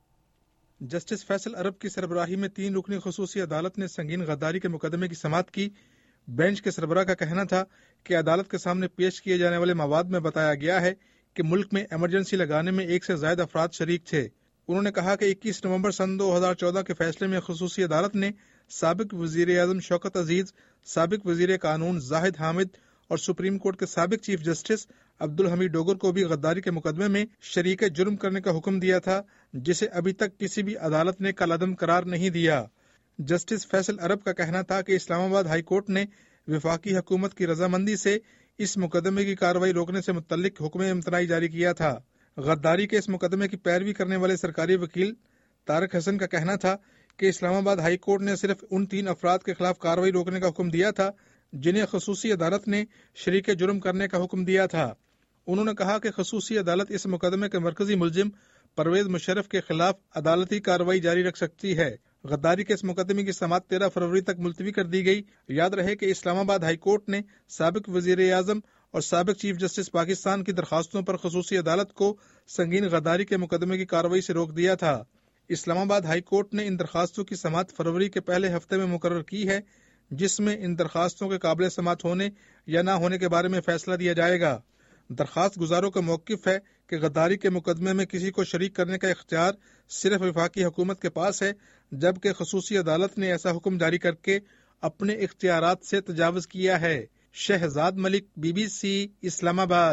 جسٹس فیصل عرب کی سربراہی میں تین رکنی خصوصی عدالت نے سنگین غداری کے مقدمے کی سماعت کی۔ بینچ کے سربراہ کا کہنا تھا کہ عدالت کے سامنے پیش کیے جانے والے مواد میں بتایا گیا ہے کہ ملک میں ایمرجنسی لگانے میں ایک سے زائد افراد شریک تھے۔ انہوں نے کہا کہ اکیس نومبر سن دو ہزار چودہ کے فیصلے میں خصوصی عدالت نے سابق وزیر اعظم شوکت عزیز، سابق وزیر قانون زاہد حامد اور سپریم کورٹ کے سابق چیف جسٹس عبدالحمید ڈوگر کو بھی غداری کے مقدمے میں شریک جرم کرنے کا حکم دیا تھا، جسے ابھی تک کسی بھی عدالت نے کالعدم قرار نہیں دیا۔ جسٹس فیصل عرب کا کہنا تھا کہ اسلام آباد ہائی کورٹ نے وفاقی حکومت کی رضامندی سے اس مقدمے کی کارروائی روکنے سے متعلق حکم امتناعی جاری کیا تھا۔ غداری کے اس مقدمے کی پیروی کرنے والے سرکاری وکیل طارق حسن کا کہنا تھا کہ اسلام آباد ہائی کورٹ نے صرف ان تین افراد کے خلاف کارروائی روکنے کا حکم دیا تھا جنہیں خصوصی عدالت نے شریک جرم کرنے کا حکم دیا تھا۔ انہوں نے کہا کہ خصوصی عدالت اس مقدمے کے مرکزی ملزم پرویز مشرف کے خلاف عدالتی کارروائی جاری رکھ سکتی ہے۔ غداری کے اس مقدمے کی سماعت تیرہ فروری تک ملتوی کر دی گئی۔ یاد رہے کہ اسلام آباد ہائی کورٹ نے سابق وزیر اعظم اور سابق چیف جسٹس پاکستان کی درخواستوں پر خصوصی عدالت کو سنگین غداری کے مقدمے کی کارروائی سے روک دیا تھا۔ اسلام آباد ہائی کورٹ نے ان درخواستوں کی سماعت فروری کے پہلے ہفتے میں مقرر کی ہے، جس میں ان درخواستوں کے قابل سماعت ہونے یا نہ ہونے کے بارے میں فیصلہ دیا جائے گا۔ درخواست گزاروں کا موقف ہے کہ غداری کے مقدمے میں کسی کو شریک کرنے کا اختیار صرف وفاقی حکومت کے پاس ہے، جبکہ خصوصی عدالت نے ایسا حکم جاری کر کے اپنے اختیارات سے تجاوز کیا ہے۔ Shahzad Malik, B B C, Islamabad.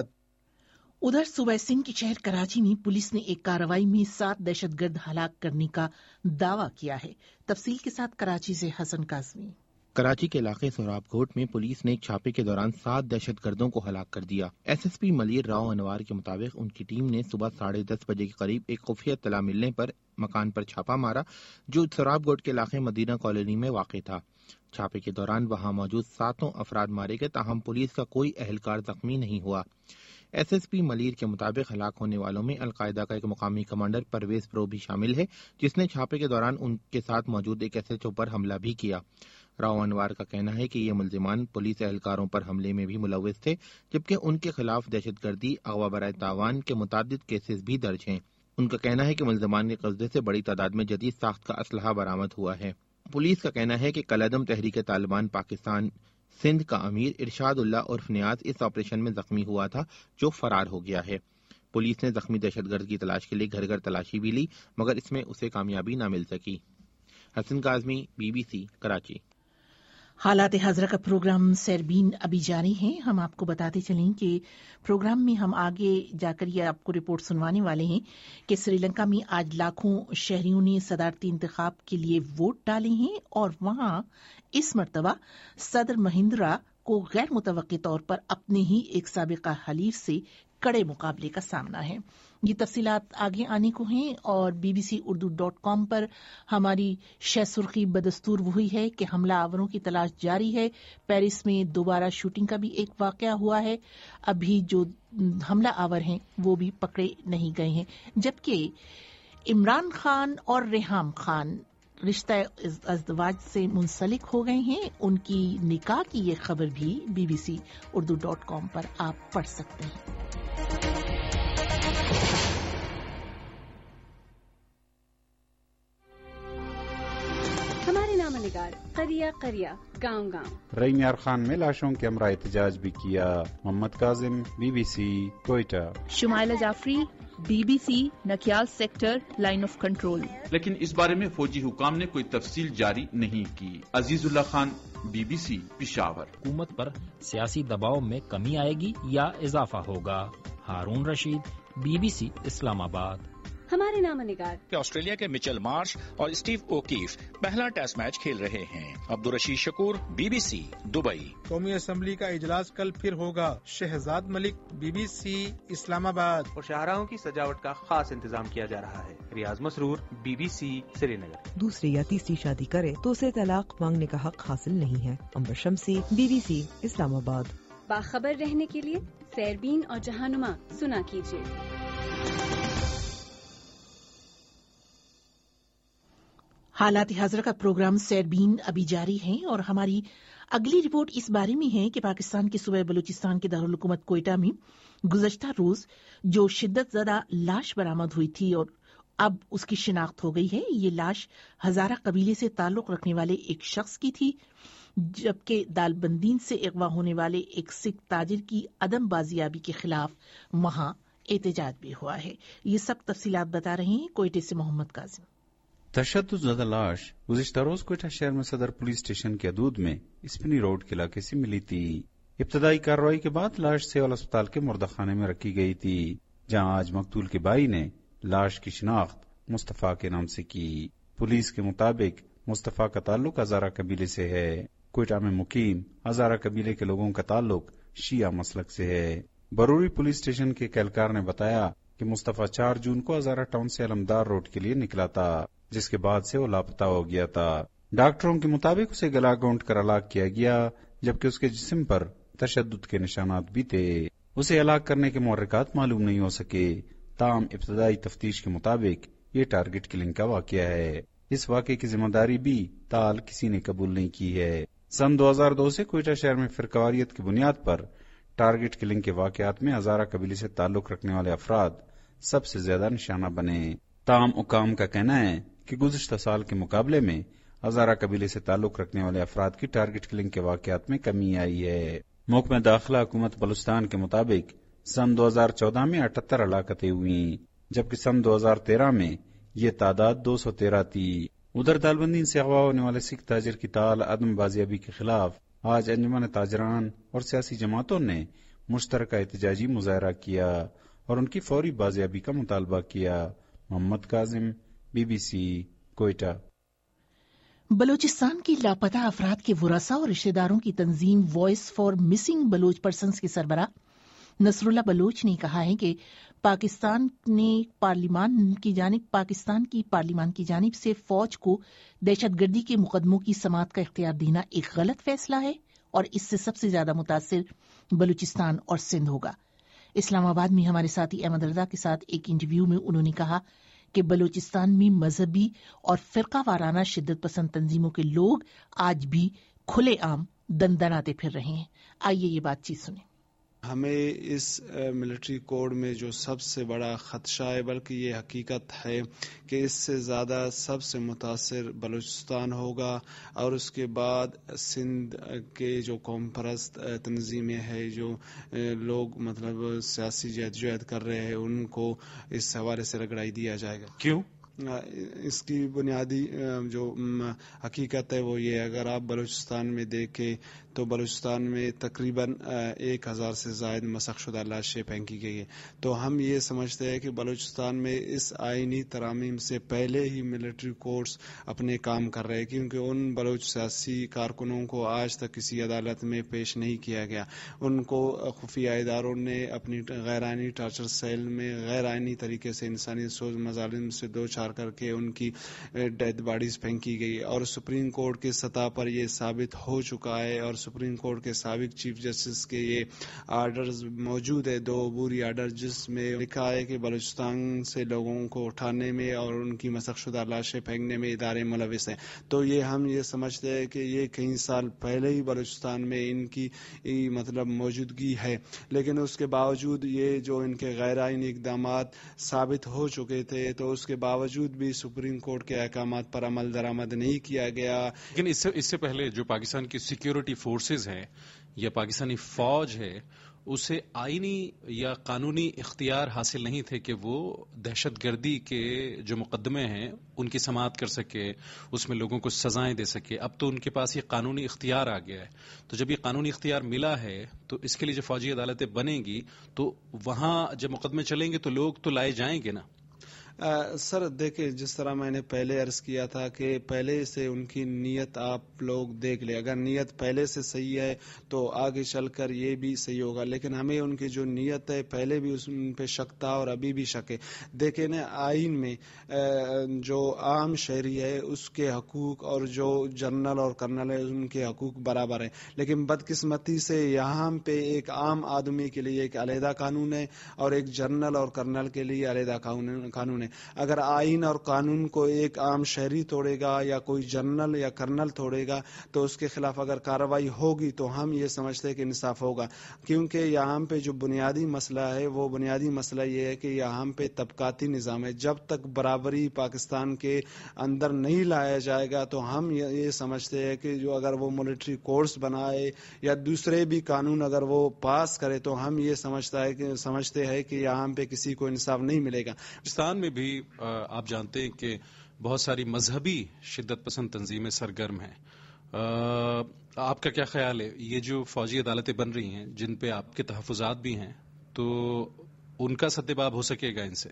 ادھر صوبہ سندھ کی شہر کراچی میں پولیس نے ایک کارروائی میں سات دہشت گرد ہلاک کرنے کا دعویٰ کیا ہے۔ تفصیل کے ساتھ کراچی سے حسن کاظمی۔ کراچی کے علاقے سوراب کوٹ میں پولیس نے ایک چھاپے کے دوران سات دہشت گردوں کو ہلاک کر دیا۔ S S P Malir Rao Anwar کے مطابق ان کی ٹیم نے صبح ساڑھے دس بجے کے قریب ایک خفیہ اطلاع ملنے پر مکان پر چھاپا مارا جو سوراب کوٹ کے علاقے مدینہ کالونی میں واقع تھا۔ چھاپے کے دوران وہاں موجود ساتوں افراد مارے گئے، تاہم پولیس کا کوئی اہلکار زخمی نہیں ہوا۔ ایس ایس پی ملیر کے مطابق ہلاک ہونے والوں میں القاعدہ کا ایک مقامی کمانڈر پرویز پرو بھی شامل ہے، جس نے چھاپے کے دوران ان کے ساتھ موجود ایک ایس ایچ او پر حملہ بھی کیا۔ راؤ انوار کا کہنا ہے کہ یہ ملزمان پولیس اہلکاروں پر حملے میں بھی ملوث تھے، جبکہ ان کے خلاف دہشت گردی، اغوا برائے تاوان کے متعدد کیسز بھی درج ہیں۔ ان کا کہنا ہے کہ ملزمان کے قبضے سے بڑی تعداد میں جدید ساخت کا اسلحہ برآمد ہوا ہے۔ پولیس کا کہنا ہے کہ کالعدم تحریک طالبان پاکستان سندھ کا امیر ارشاد اللہ عرف نیاز اس آپریشن میں زخمی ہوا تھا، جو فرار ہو گیا ہے۔ پولیس نے زخمی دہشت گرد کی تلاش کے لیے گھر گھر تلاشی بھی لی، مگر اس میں اسے کامیابی نہ مل سکی۔ Hasan Kazmi, B B C, Karachi. حالات حاضرہ کا پروگرام سیربین ابھی جاری ہے۔ ہم آپ کو بتاتے چلیں کہ پروگرام میں ہم آگے جا کر یہ آپ کو رپورٹ سنوانے والے ہیں کہ سری لنکا میں آج لاکھوں شہریوں نے صدارتی انتخاب کے لیے ووٹ ڈالے ہیں اور وہاں اس مرتبہ صدر مہندرا کو غیر متوقع طور پر اپنے ہی ایک سابقہ حلیف سے کڑے مقابلے کا سامنا ہے۔ یہ تفصیلات آگے آنے کو ہیں اور B B C Urdu dot com پر ہماری شہ سرخی بدستور وہی ہے کہ حملہ آوروں کی تلاش جاری ہے۔ پیرس میں دوبارہ شوٹنگ کا بھی ایک واقعہ ہوا ہے، ابھی جو حملہ آور ہیں وہ بھی پکڑے نہیں گئے ہیں، جبکہ عمران خان اور ریحام خان رشتہ ازدواج سے منسلک ہو گئے ہیں۔ ان کی نکاح کی یہ خبر بھی B B C Urdu dot com پر آپ پڑھ سکتے ہیں۔ ہمارے نام نگار قریہ قریہ گاؤں گاؤں ریم یار خان میں لاشوں کے ہمراہ احتجاج بھی کیا۔ محمد Kazim, B B C, Quetta. Shumaila Jafri, B B C, Nakyal sector, line of control. لیکن اس بارے میں فوجی حکام نے کوئی تفصیل جاری نہیں کی۔ عزیز اللہ Khan, B B C, Peshawar. حکومت پر سیاسی دباؤ میں کمی آئے گی یا اضافہ ہوگا؟ Haroon Rashid, B B C, Islamabad. ہمارے نام نگار کہ آسٹریلیا کے مچل مارش اور اسٹیو اوکیف پہلا ٹیسٹ میچ کھیل رہے ہیں۔ Abdul Rashid Shakoor, B B C, Dubai. قومی اسمبلی کا اجلاس کل پھر ہوگا۔ Shahzad Malik, B B C, Islamabad. اور شاہراہوں کی سجاوٹ کا خاص انتظام کیا جا رہا ہے۔ Riyaz Masroor, B B C, Srinagar. دوسری یا تیسری شادی کرے تو اسے طلاق مانگنے کا حق حاصل نہیں ہے۔ امبر شمسی، بی بی سی، اسلام آباد۔ باخبر رہنے کے لیے سیربین اور جہانما سنا کیجیے۔ حالات حاضرہ کا پروگرام سیربین ابھی جاری ہے اور ہماری اگلی رپورٹ اس بارے میں ہے کہ پاکستان کے صوبہ بلوچستان کے دارالحکومت کوئٹہ میں گزشتہ روز جو شدت زدہ لاش برآمد ہوئی تھی اور اب اس کی شناخت ہو گئی ہے، یہ لاش ہزارہ قبیلے سے تعلق رکھنے والے ایک شخص کی تھی، جبکہ دالبندین سے اغوا ہونے والے ایک سکھ تاجر کی عدم بازیابی کے خلاف وہاں احتجاج بھی ہوا ہے۔ یہ سب تفصیلات بتا رہے ہیں کوئٹے سے محمد کاظم۔ تشدد زدہ لاش گزشتہ روز کوئٹہ شہر میں صدر پولیس اسٹیشن کے حدود میں اسپنی روڈ کے علاقے سے ملی تھی۔ ابتدائی کارروائی کے بعد لاش سیول اسپتال کے مردہ خانے میں رکھی گئی تھی، جہاں آج مقتول کے بھائی نے لاش کی شناخت مصطفیٰ کے نام سے کی۔ پولیس کے مطابق مصطفیٰ کا تعلق ہزارہ قبیلے سے ہے۔ کوئٹہ میں مقیم ہزارہ قبیلے کے لوگوں کا تعلق شیعہ مسلک سے ہے۔ بروری پولیس اسٹیشن کے ایک اہلکار نے بتایا کہ مصطفیٰ چار جون کو ہزارہ ٹاؤن سے علمدار روڈ کے لیے نکلا تھا، جس کے بعد سے وہ لاپتہ ہو گیا تھا۔ ڈاکٹروں کے مطابق اسے گلا گھونٹ کر ہلاک کیا گیا، جبکہ اس کے جسم پر تشدد کے نشانات بھی تھے۔ اسے ہلاک کرنے کے محرکات معلوم نہیں ہو سکے، تاہم ابتدائی تفتیش کے مطابق یہ ٹارگٹ کلنگ کا واقعہ ہے۔ اس واقعے کی ذمہ داری بھی تاحال کسی نے قبول نہیں کی ہے۔ سن دو ہزار دو سے کوئٹہ شہر میں فرقواریت کی بنیاد پر ٹارگٹ کلنگ کے واقعات میں ہزارہ قبیلے سے تعلق رکھنے والے افراد سب سے زیادہ نشانہ بنے۔ تاہم حکام کا کہنا ہے کہ گزشتہ سال کے مقابلے میں ہزارہ قبیلے سے تعلق رکھنے والے افراد کی ٹارگٹ کلنگ کے واقعات میں کمی آئی ہے۔ محکمہ داخلہ حکومت بلوچستان کے مطابق سن دو ہزار چودہ میں اٹھہتر ہلاکتیں ہوئیں، جبکہ سن دو ہزار تیرہ میں یہ تعداد دو سو تیرہ تھی۔ ادھر دالبندین سے اغوا ہونے والے سکھ تاجر کی تال عدم بازیابی کے خلاف آج انجمن تاجران اور سیاسی جماعتوں نے مشترکہ احتجاجی مظاہرہ کیا اور ان کی فوری بازیابی کا مطالبہ کیا۔ محمد Kazim, B B C, Quetta. Balochistan کی لاپتہ افراد کے ورثاء اور رشتہ داروں کی تنظیم voice for missing Baloch persons کے سربراہ نصر اللہ بلوچ نے کہا ہے کہ پاکستان نے پارلیمان کی جانب پاکستان کی پارلیمان کی جانب سے فوج کو دہشت گردی کے مقدموں کی سماعت کا اختیار دینا ایک غلط فیصلہ ہے اور اس سے سب سے زیادہ متاثر بلوچستان اور سندھ ہوگا۔ اسلام آباد میں ہمارے ساتھی احمد رضا کے ساتھ ایک انٹرویو میں انہوں نے کہا کہ بلوچستان میں مذہبی اور فرقہ وارانہ شدت پسند تنظیموں کے لوگ آج بھی کھلے عام دندناتے پھر رہے ہیں. آئیے یہ بات چیت سنیں. ہمیں اس ملٹری کوڈ میں جو سب سے بڑا خدشہ ہے، بلکہ یہ حقیقت ہے کہ اس سے زیادہ سب سے متاثر بلوچستان ہوگا، اور اس کے بعد سندھ کے جو قوم پرست تنظیمیں ہیں، جو لوگ مطلب سیاسی جہد کر رہے ہیں، ان کو اس حوالے سے رگڑائی دیا جائے گا. کیوں؟ اس کی بنیادی جو حقیقت ہے وہ یہ، اگر آپ بلوچستان میں دیکھیں تو بلوچستان میں تقریباً ایک ہزار سے زائد مسخ شدہ لاشیں پھینکی گئی ہیں. تو ہم یہ سمجھتے ہیں کہ بلوچستان میں اس آئینی ترامیم سے پہلے ہی ملٹری کورٹس اپنے کام کر رہے ہیں، کیونکہ ان بلوچ سیاسی کارکنوں کو آج تک کسی عدالت میں پیش نہیں کیا گیا. ان کو خفیہ اداروں نے اپنی غیر آئینی ٹارچر سیل میں غیر آئینی طریقے سے انسانی سوز مظالم سے دو چار کر کے ان کی ڈیڈ باڈیز پھینکی گئی. اور سپریم کورٹ کی سطح پر یہ ثابت ہو چکا ہے، اور سپریم کورٹ کے سابق چیف جسٹس کے یہ آرڈرز موجود ہے، دو عبوری آرڈر، جس میں لکھا ہے کہ بلوچستان سے لوگوں کو اٹھانے میں اور ان کی مسخ شدہ لاشیں پھینکنے میں ادارے ملوث ہیں. تو یہ ہم یہ سمجھتے ہیں کہ یہ کئی سال پہلے ہی بلوچستان میں ان کی مطلب موجودگی ہے، لیکن اس کے باوجود یہ جو ان کے غیر آئینی اقدامات ثابت ہو چکے تھے، تو اس کے باوجود بھی سپریم کورٹ کے احکامات پر عمل درآمد نہیں کیا گیا. لیکن اس سے اس سے پہلے جو پاکستان کی سیکیورٹی فورسز ہیں یا پاکستانی فوج ہے، اسے آئینی یا قانونی اختیار حاصل نہیں تھے کہ وہ دہشت گردی کے جو مقدمے ہیں ان کی سماعت کر سکے، اس میں لوگوں کو سزائیں دے سکے. اب تو ان کے پاس یہ قانونی اختیار آ گیا ہے. تو جب یہ قانونی اختیار ملا ہے تو اس کے لیے جو فوجی عدالتیں بنیں گی تو وہاں جب مقدمے چلیں گے تو لوگ تو لائے جائیں گے نا. سر دیکھیں، جس طرح میں نے پہلے عرض کیا تھا کہ پہلے سے ان کی نیت آپ لوگ دیکھ لیں. اگر نیت پہلے سے صحیح ہے تو آگے چل کر یہ بھی صحیح ہوگا، لیکن ہمیں ان کی جو نیت ہے پہلے بھی اس پہ شک تھا اور ابھی بھی شک ہے. دیکھیں نا، آئین میں جو عام شہری ہے اس کے حقوق اور جو جنرل اور کرنل ہے ان کے حقوق برابر ہیں، لیکن بدقسمتی سے یہاں پہ ایک عام آدمی کے لیے ایک علیحدہ قانون ہے اور ایک جنرل اور کرنل کے لیے علیحدہ قانون ہے. اگر آئین اور قانون کو ایک عام شہری توڑے گا یا کوئی جنرل یا کرنل توڑے گا تو اس کے خلاف اگر کارروائی ہوگی تو ہم یہ سمجھتے ہیں کہ انصاف ہوگا، کیونکہ یہاں پہ جو بنیادی مسئلہ ہے وہ بنیادی مسئلہ یہ ہے کہ یہاں پہ طبقاتی نظام ہے. جب تک برابری پاکستان کے اندر نہیں لایا جائے گا تو ہم یہ سمجھتے ہیں کہ جو اگر وہ ملٹری کورٹس بنائے یا دوسرے بھی قانون اگر وہ پاس کرے تو ہم یہ سمجھتا ہے کہ سمجھتے ہیں کہ یہاں پہ کسی کو انصاف نہیں ملے گا. پاکستان میں بھی آپ جانتے ہیں کہ بہت ساری مذہبی شدت پسند تنظیمیں سرگرم ہیں. آپ کا کیا خیال ہے، یہ جو فوجی عدالتیں بن رہی ہیں جن پہ آپ کے تحفظات بھی ہیں، تو ان کا سدباب ہو سکے گا ان سے؟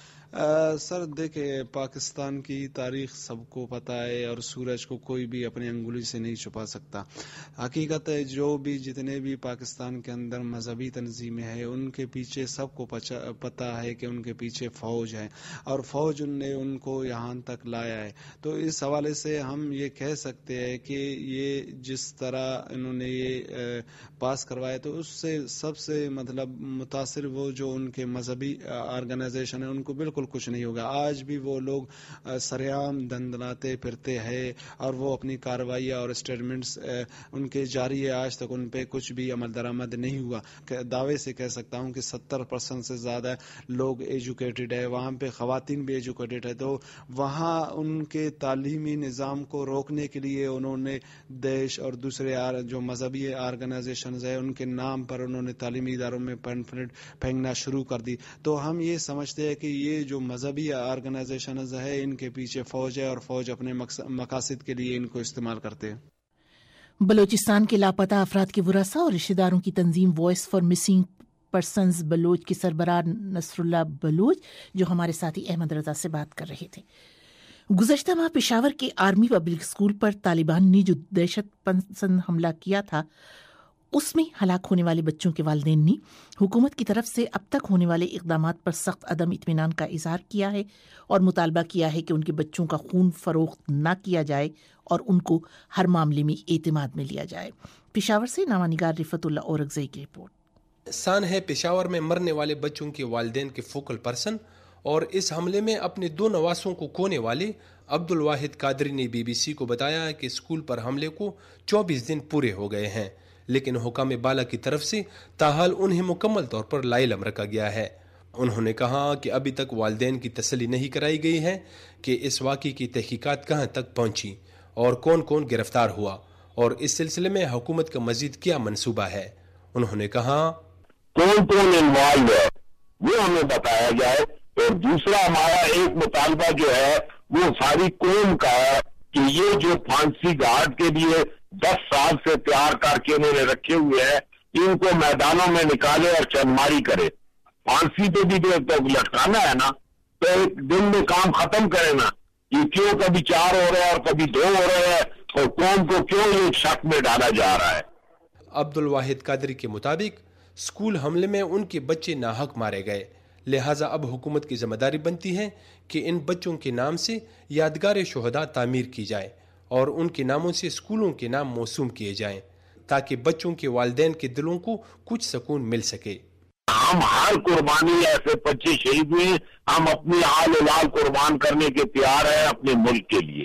سر دیکھیں، پاکستان کی تاریخ سب کو پتہ ہے اور سورج کو کوئی بھی اپنی انگلی سے نہیں چھپا سکتا. حقیقت ہے جو بھی جتنے بھی پاکستان کے اندر مذہبی تنظیمیں ہیں ان کے پیچھے سب کو پتہ ہے کہ ان کے پیچھے فوج ہے اور فوج نے ان کو یہاں تک لایا ہے. تو اس حوالے سے ہم یہ کہہ سکتے ہیں کہ یہ جس طرح انہوں نے یہ پاس کروایا تو اس سے سب سے مطلب متاثر وہ جو ان کے مذہبی آرگنائزیشن ہیں ان کو بالکل کچھ نہیں ہوگا. آج بھی وہ لوگ سریعام دندناتے پھرتے ہیں اور وہ اپنی کارروائیاں اور اسٹیٹمنٹس ان کے جاری ہے. آج تک ان پہ کچھ بھی عمل درآمد نہیں ہوا. دعوے سے کہہ سکتا ہوں کہ ستر پرسنٹ سے زیادہ لوگ ایجوکیٹڈ ہے، وہاں پہ خواتین بھی ایجوکیٹڈ ہے. تو وہاں ان کے تعلیمی نظام کو روکنے کے لیے انہوں نے دیش اور دوسرے جو مذہبی آرگنائزیشنز ہیں ان کے نام پر انہوں نے تعلیمی اداروں میں پینفلٹ پھینکنا شروع کر دی. تو ہم یہ سمجھتے ہیں کہ یہ جو مذہبی آرگنائزیشنز ہے ان کے پیچھے فوج ہے اور فوج اپنے مقاصد کے لیے ان کو استعمال کرتے ہیں. بلوچستان کے لاپتہ افراد کے ورثاء اور رشتہ داروں کی تنظیم voice for missing persons Baloch کے سربراہ نصر اللہ بلوچ جو ہمارے ساتھی احمد رضا سے بات کر رہے تھے. گزشتہ ماہ پشاور کے آرمی پبلک اسکول پر طالبان نے جو دہشت پسند حملہ کیا تھا اس میں ہلاک ہونے والے بچوں کے والدین نے حکومت کی طرف سے اب تک ہونے والے اقدامات پر سخت عدم اطمینان کا اظہار کیا ہے اور مطالبہ کیا ہے کہ ان کے بچوں کا خون فروخت نہ کیا جائے اور ان کو ہر معاملے میں اعتماد میں لیا جائے. پشاور سے نامہ نگار رفت اللہ اورگزئی کی رپورٹ. سان ہے پشاور میں مرنے والے بچوں کے والدین کے فوکل پرسن اور اس حملے میں اپنے دو نواسوں کو کھونے والے عبد الواحد قادری نے بی بی سی کو بتایا کہ اسکول پر حملے کو چوبیس دن پورے ہو گئے ہیں، لیکن حکام بالا کی طرف سے تاحال انہیں مکمل طور پر لائلم رکھا گیا ہے۔ انہوں نے کہا کہ ابھی تک والدین کی تسلی نہیں کرائی گئی ہے کہ اس واقعے کی تحقیقات کہاں تک پہنچی اور کون کون گرفتار ہوا اور اس سلسلے میں حکومت کا مزید کیا منصوبہ ہے۔ انہوں نے کہا کون کون انوالو ہے وہ ہمیں بتایا جائے، اور دوسرا ہمارا ایک مطالبہ جو ہے وہ ساری قوم کا ہے کہ یہ جو پھانسی گھاٹ کے لیے دس سال سے تیار کر کے انہوں نے رکھے ہوئے ہیں، ان کو میدانوں میں نکالے اور چنماری کرے۔ پھانسی پہ بھی تو لٹکانا ہے نا، تو ایک دن میں کام ختم کرے نا، یہ کیوں کبھی چار ہو رہے ہیں اور کبھی دو ہو رہے ہیں، اور قوم کو کیوں ایک شک میں ڈالا جا رہا ہے۔ عبد الواحد قادری کے مطابق اسکول حملے میں ان کے بچے ناحق مارے گئے، لہٰذا اب حکومت کی ذمہ داری بنتی ہے کہ ان بچوں کے نام سے یادگار شہداء تعمیر کی جائے اور ان کے ناموں سے اسکولوں کے نام موسوم کیے جائیں تاکہ بچوں کے والدین کے دلوں کو کچھ سکون مل سکے۔ ہم ہر قربانی ایسے بچے شہید ہوئے، ہم اپنی آل اولاد قربان کرنے کے تیار ہیں اپنے ملک کے لیے،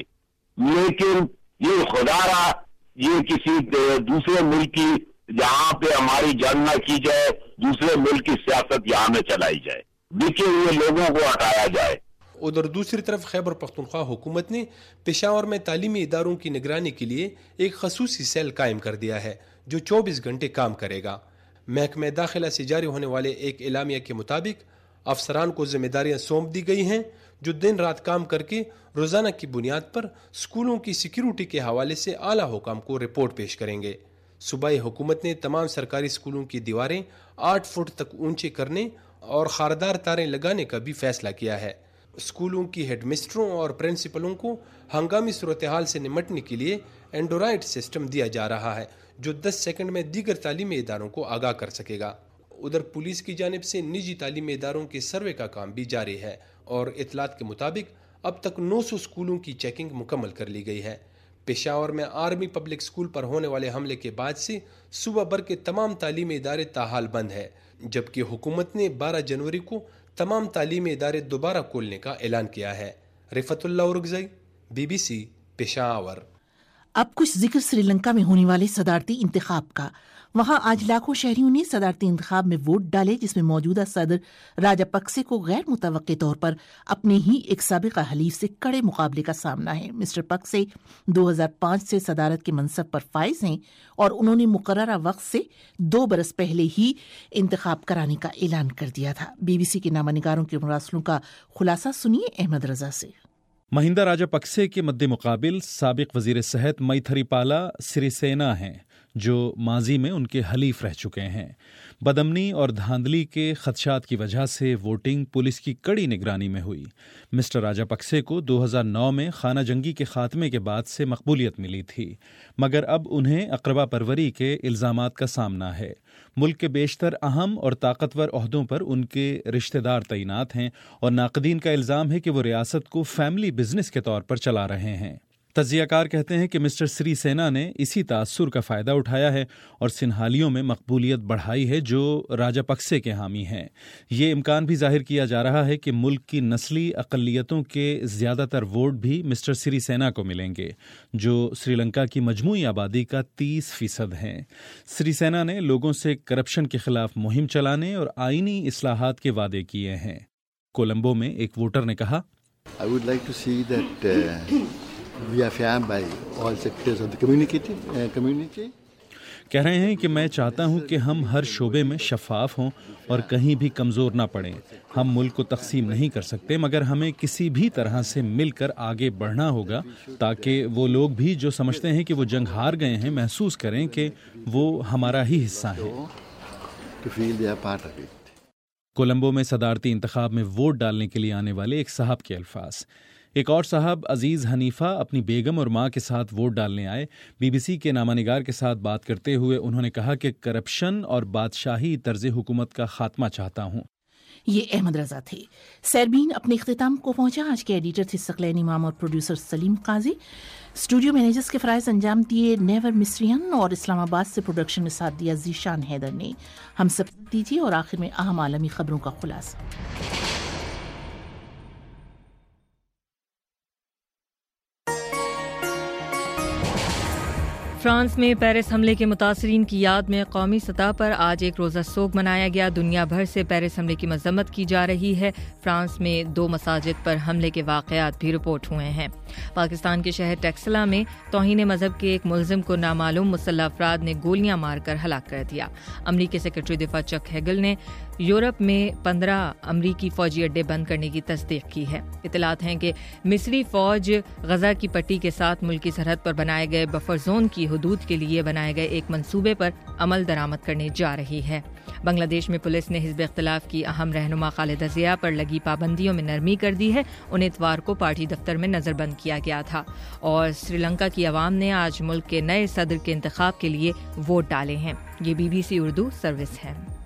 لیکن یہ خدا را یہ کسی دوسرے ملک کی جہاں پہ ہماری جنگ نہ کی جائے، دوسرے ملک کی سیاست یہاں میں چلائی جائے، بکے ہوئے لوگوں کو ہٹایا جائے۔ ادھر دوسری طرف خیبر پختونخوا حکومت نے پشاور میں تعلیمی اداروں کی نگرانی کے لیے ایک خصوصی سیل قائم کر دیا ہے جو چوبیس گھنٹے کام کرے گا۔ محکمہ داخلہ سے جاری ہونے والے ایک اعلامیہ کے مطابق افسران کو ذمہ داریاں سونپ دی گئی ہیں جو دن رات کام کر کے روزانہ کی بنیاد پر اسکولوں کی سیکیورٹی کے حوالے سے اعلیٰ حکام کو رپورٹ پیش کریں گے۔ صوبائی حکومت نے تمام سرکاری اسکولوں کی دیواریں آٹھ فٹ تک اونچے کرنے اور خاردار تاریں لگانے کا بھی فیصلہ کیا ہے۔ اسکولوں کی ہیڈ مسٹروں اور پرنسپلوں کو ہنگامی صورتحال سے نمٹنے کے لیے اینڈرائڈ سسٹم دیا جا رہا ہے جو دس سیکنڈ میں دیگر تعلیمی اداروں کو آگاہ کر سکے گا۔ ادھر پولیس کی جانب سے نجی تعلیمی اداروں کے سروے کا کام بھی جاری ہے اور اطلاعات کے مطابق اب تک نو سو اسکولوں کی چیکنگ مکمل کر لی گئی ہے۔ پشاور میں آرمی پبلک اسکول پر ہونے والے حملے کے بعد سے صوبہ بھر کے تمام تعلیمی ادارے تاحال بند ہے، جبکہ حکومت نے بارہ جنوری کو تمام تعلیمی ادارے دوبارہ کھولنے کا اعلان کیا ہے۔ Rifatullah Orakzai, B B C, Peshawar. اب کچھ ذکر سری لنکا میں ہونے والے صدارتی انتخاب کا۔ وہاں آج لاکھوں شہریوں نے صدارتی انتخاب میں ووٹ ڈالے جس میں موجودہ صدر راجا پکسے کو غیر متوقع طور پر اپنے ہی ایک سابقہ حلیف سے کڑے مقابلے کا سامنا ہے۔ مسٹر پکسے دو ہزار پانچ سے صدارت کے منصب پر فائز ہیں اور انہوں نے مقررہ وقت سے دو برس پہلے ہی انتخاب کرانے کا اعلان کر دیا تھا۔ بی بی سی کے نامہ نگاروں کے مراسلوں کا خلاصہ سنیے احمد رضا سے۔ مہندہ راجا پکسے کے مد مقابل سابق وزیر صحت میتھری پالا سری سینا ہیں جو ماضی میں ان کے حلیف رہ چکے ہیں۔ بدامنی اور دھاندلی کے خدشات کی وجہ سے ووٹنگ پولیس کی کڑی نگرانی میں ہوئی۔ مسٹر راجا پکسے کو دو ہزار نو میں خانہ جنگی کے خاتمے کے بعد سے مقبولیت ملی تھی، مگر اب انہیں اقربا پروری کے الزامات کا سامنا ہے۔ ملک کے بیشتر اہم اور طاقتور عہدوں پر ان کے رشتہ دار تعینات ہیں اور ناقدین کا الزام ہے کہ وہ ریاست کو فیملی بزنس کے طور پر چلا رہے ہیں۔ تجزیہ کار کہتے ہیں کہ مسٹر سری سینا نے اسی تاثر کا فائدہ اٹھایا ہے اور سنہالیوں میں مقبولیت بڑھائی ہے جو راجا پکسے کے حامی ہیں۔ یہ امکان بھی ظاہر کیا جا رہا ہے کہ ملک کی نسلی اقلیتوں کے زیادہ تر ووٹ بھی مسٹر سری سینا کو ملیں گے جو سری لنکا کی مجموعی آبادی کا تیس فیصد ہیں۔ سری سینا نے لوگوں سے کرپشن کے خلاف مہم چلانے اور آئینی اصلاحات کے وعدے کیے ہیں۔ کولمبو میں ایک ووٹر نے کہا I would like to see that uh, we are fair by all sectors of the community. Uh, community. کہہ رہے ہیں کہ میں چاہتا ہوں کہ ہم ہر شعبے میں شفاف ہوں اور کہیں بھی کمزور نہ پڑیں۔ ہم ملک کو تقسیم نہیں کر سکتے مگر ہمیں کسی بھی طرح سے مل کر آگے بڑھنا ہوگا تاکہ وہ لوگ بھی جو سمجھتے ہیں کہ وہ جنگ ہار گئے ہیں محسوس کریں کہ وہ ہمارا ہی حصہ ہیں۔ کولمبو میں صدارتی انتخاب میں ووٹ ڈالنے کے لیے آنے والے ایک صاحب کے الفاظ۔ ایک اور صاحب عزیز حنیفہ اپنی بیگم اور ماں کے ساتھ ووٹ ڈالنے آئے۔ بی بی سی کے نامہ نگار کے ساتھ بات کرتے ہوئے انہوں نے کہا کہ کرپشن اور بادشاہی طرز حکومت کا خاتمہ چاہتا ہوں۔ یہ احمد رضا تھے۔ سیربین اپنے اختتام کو پہنچا۔ آج کے ایڈیٹر تھے ثقلین امام اور پروڈیوسر سلیم قاضی۔ اسٹوڈیو مینیجرز کے فرائض انجام دیے نیور مصریان اور اسلام آباد سے پروڈکشن میں ساتھ دیا ذیشان حیدر نے۔ ہم سب دیجیے اور آخر میں اہم عالمی خبروں کا خلاصہ۔ فرانس میں پیرس حملے کے متاثرین کی یاد میں قومی سطح پر آج ایک روزہ سوگ منایا گیا۔ دنیا بھر سے پیرس حملے کی مذمت کی جا رہی ہے۔ فرانس میں دو مساجد پر حملے کے واقعات بھی رپورٹ ہوئے ہیں۔ پاکستان کے شہر ٹیکسلا میں توہین مذہب کے ایک ملزم کو نامعلوم مسلح افراد نے گولیاں مار کر ہلاک کر دیا۔ امریکی سیکرٹری دفاع چک ہیگل نے یورپ میں پندرہ امریکی فوجی اڈے بند کرنے کی تصدیق کی ہے۔ اطلاعات ہیں کہ مصری فوج غزہ کی پٹی کے ساتھ ملکی سرحد پر بنائے گئے بفر زون کی حدود کے لیے بنائے گئے ایک منصوبے پر عمل درآمد کرنے جا رہی ہے۔ بنگلہ دیش میں پولیس نے حزب اختلاف کی اہم رہنما خالدہ ضیاء پر لگی پابندیوں میں نرمی کر دی ہے۔ انہیں اتوار کو پارٹی دفتر میں نظر بند کیا گیا تھا۔ اور سری لنکا کی عوام نے آج ملک کے نئے صدر کے انتخاب کے لیے ووٹ ڈالے ہیں۔ یہ B B C Urdu service ہے۔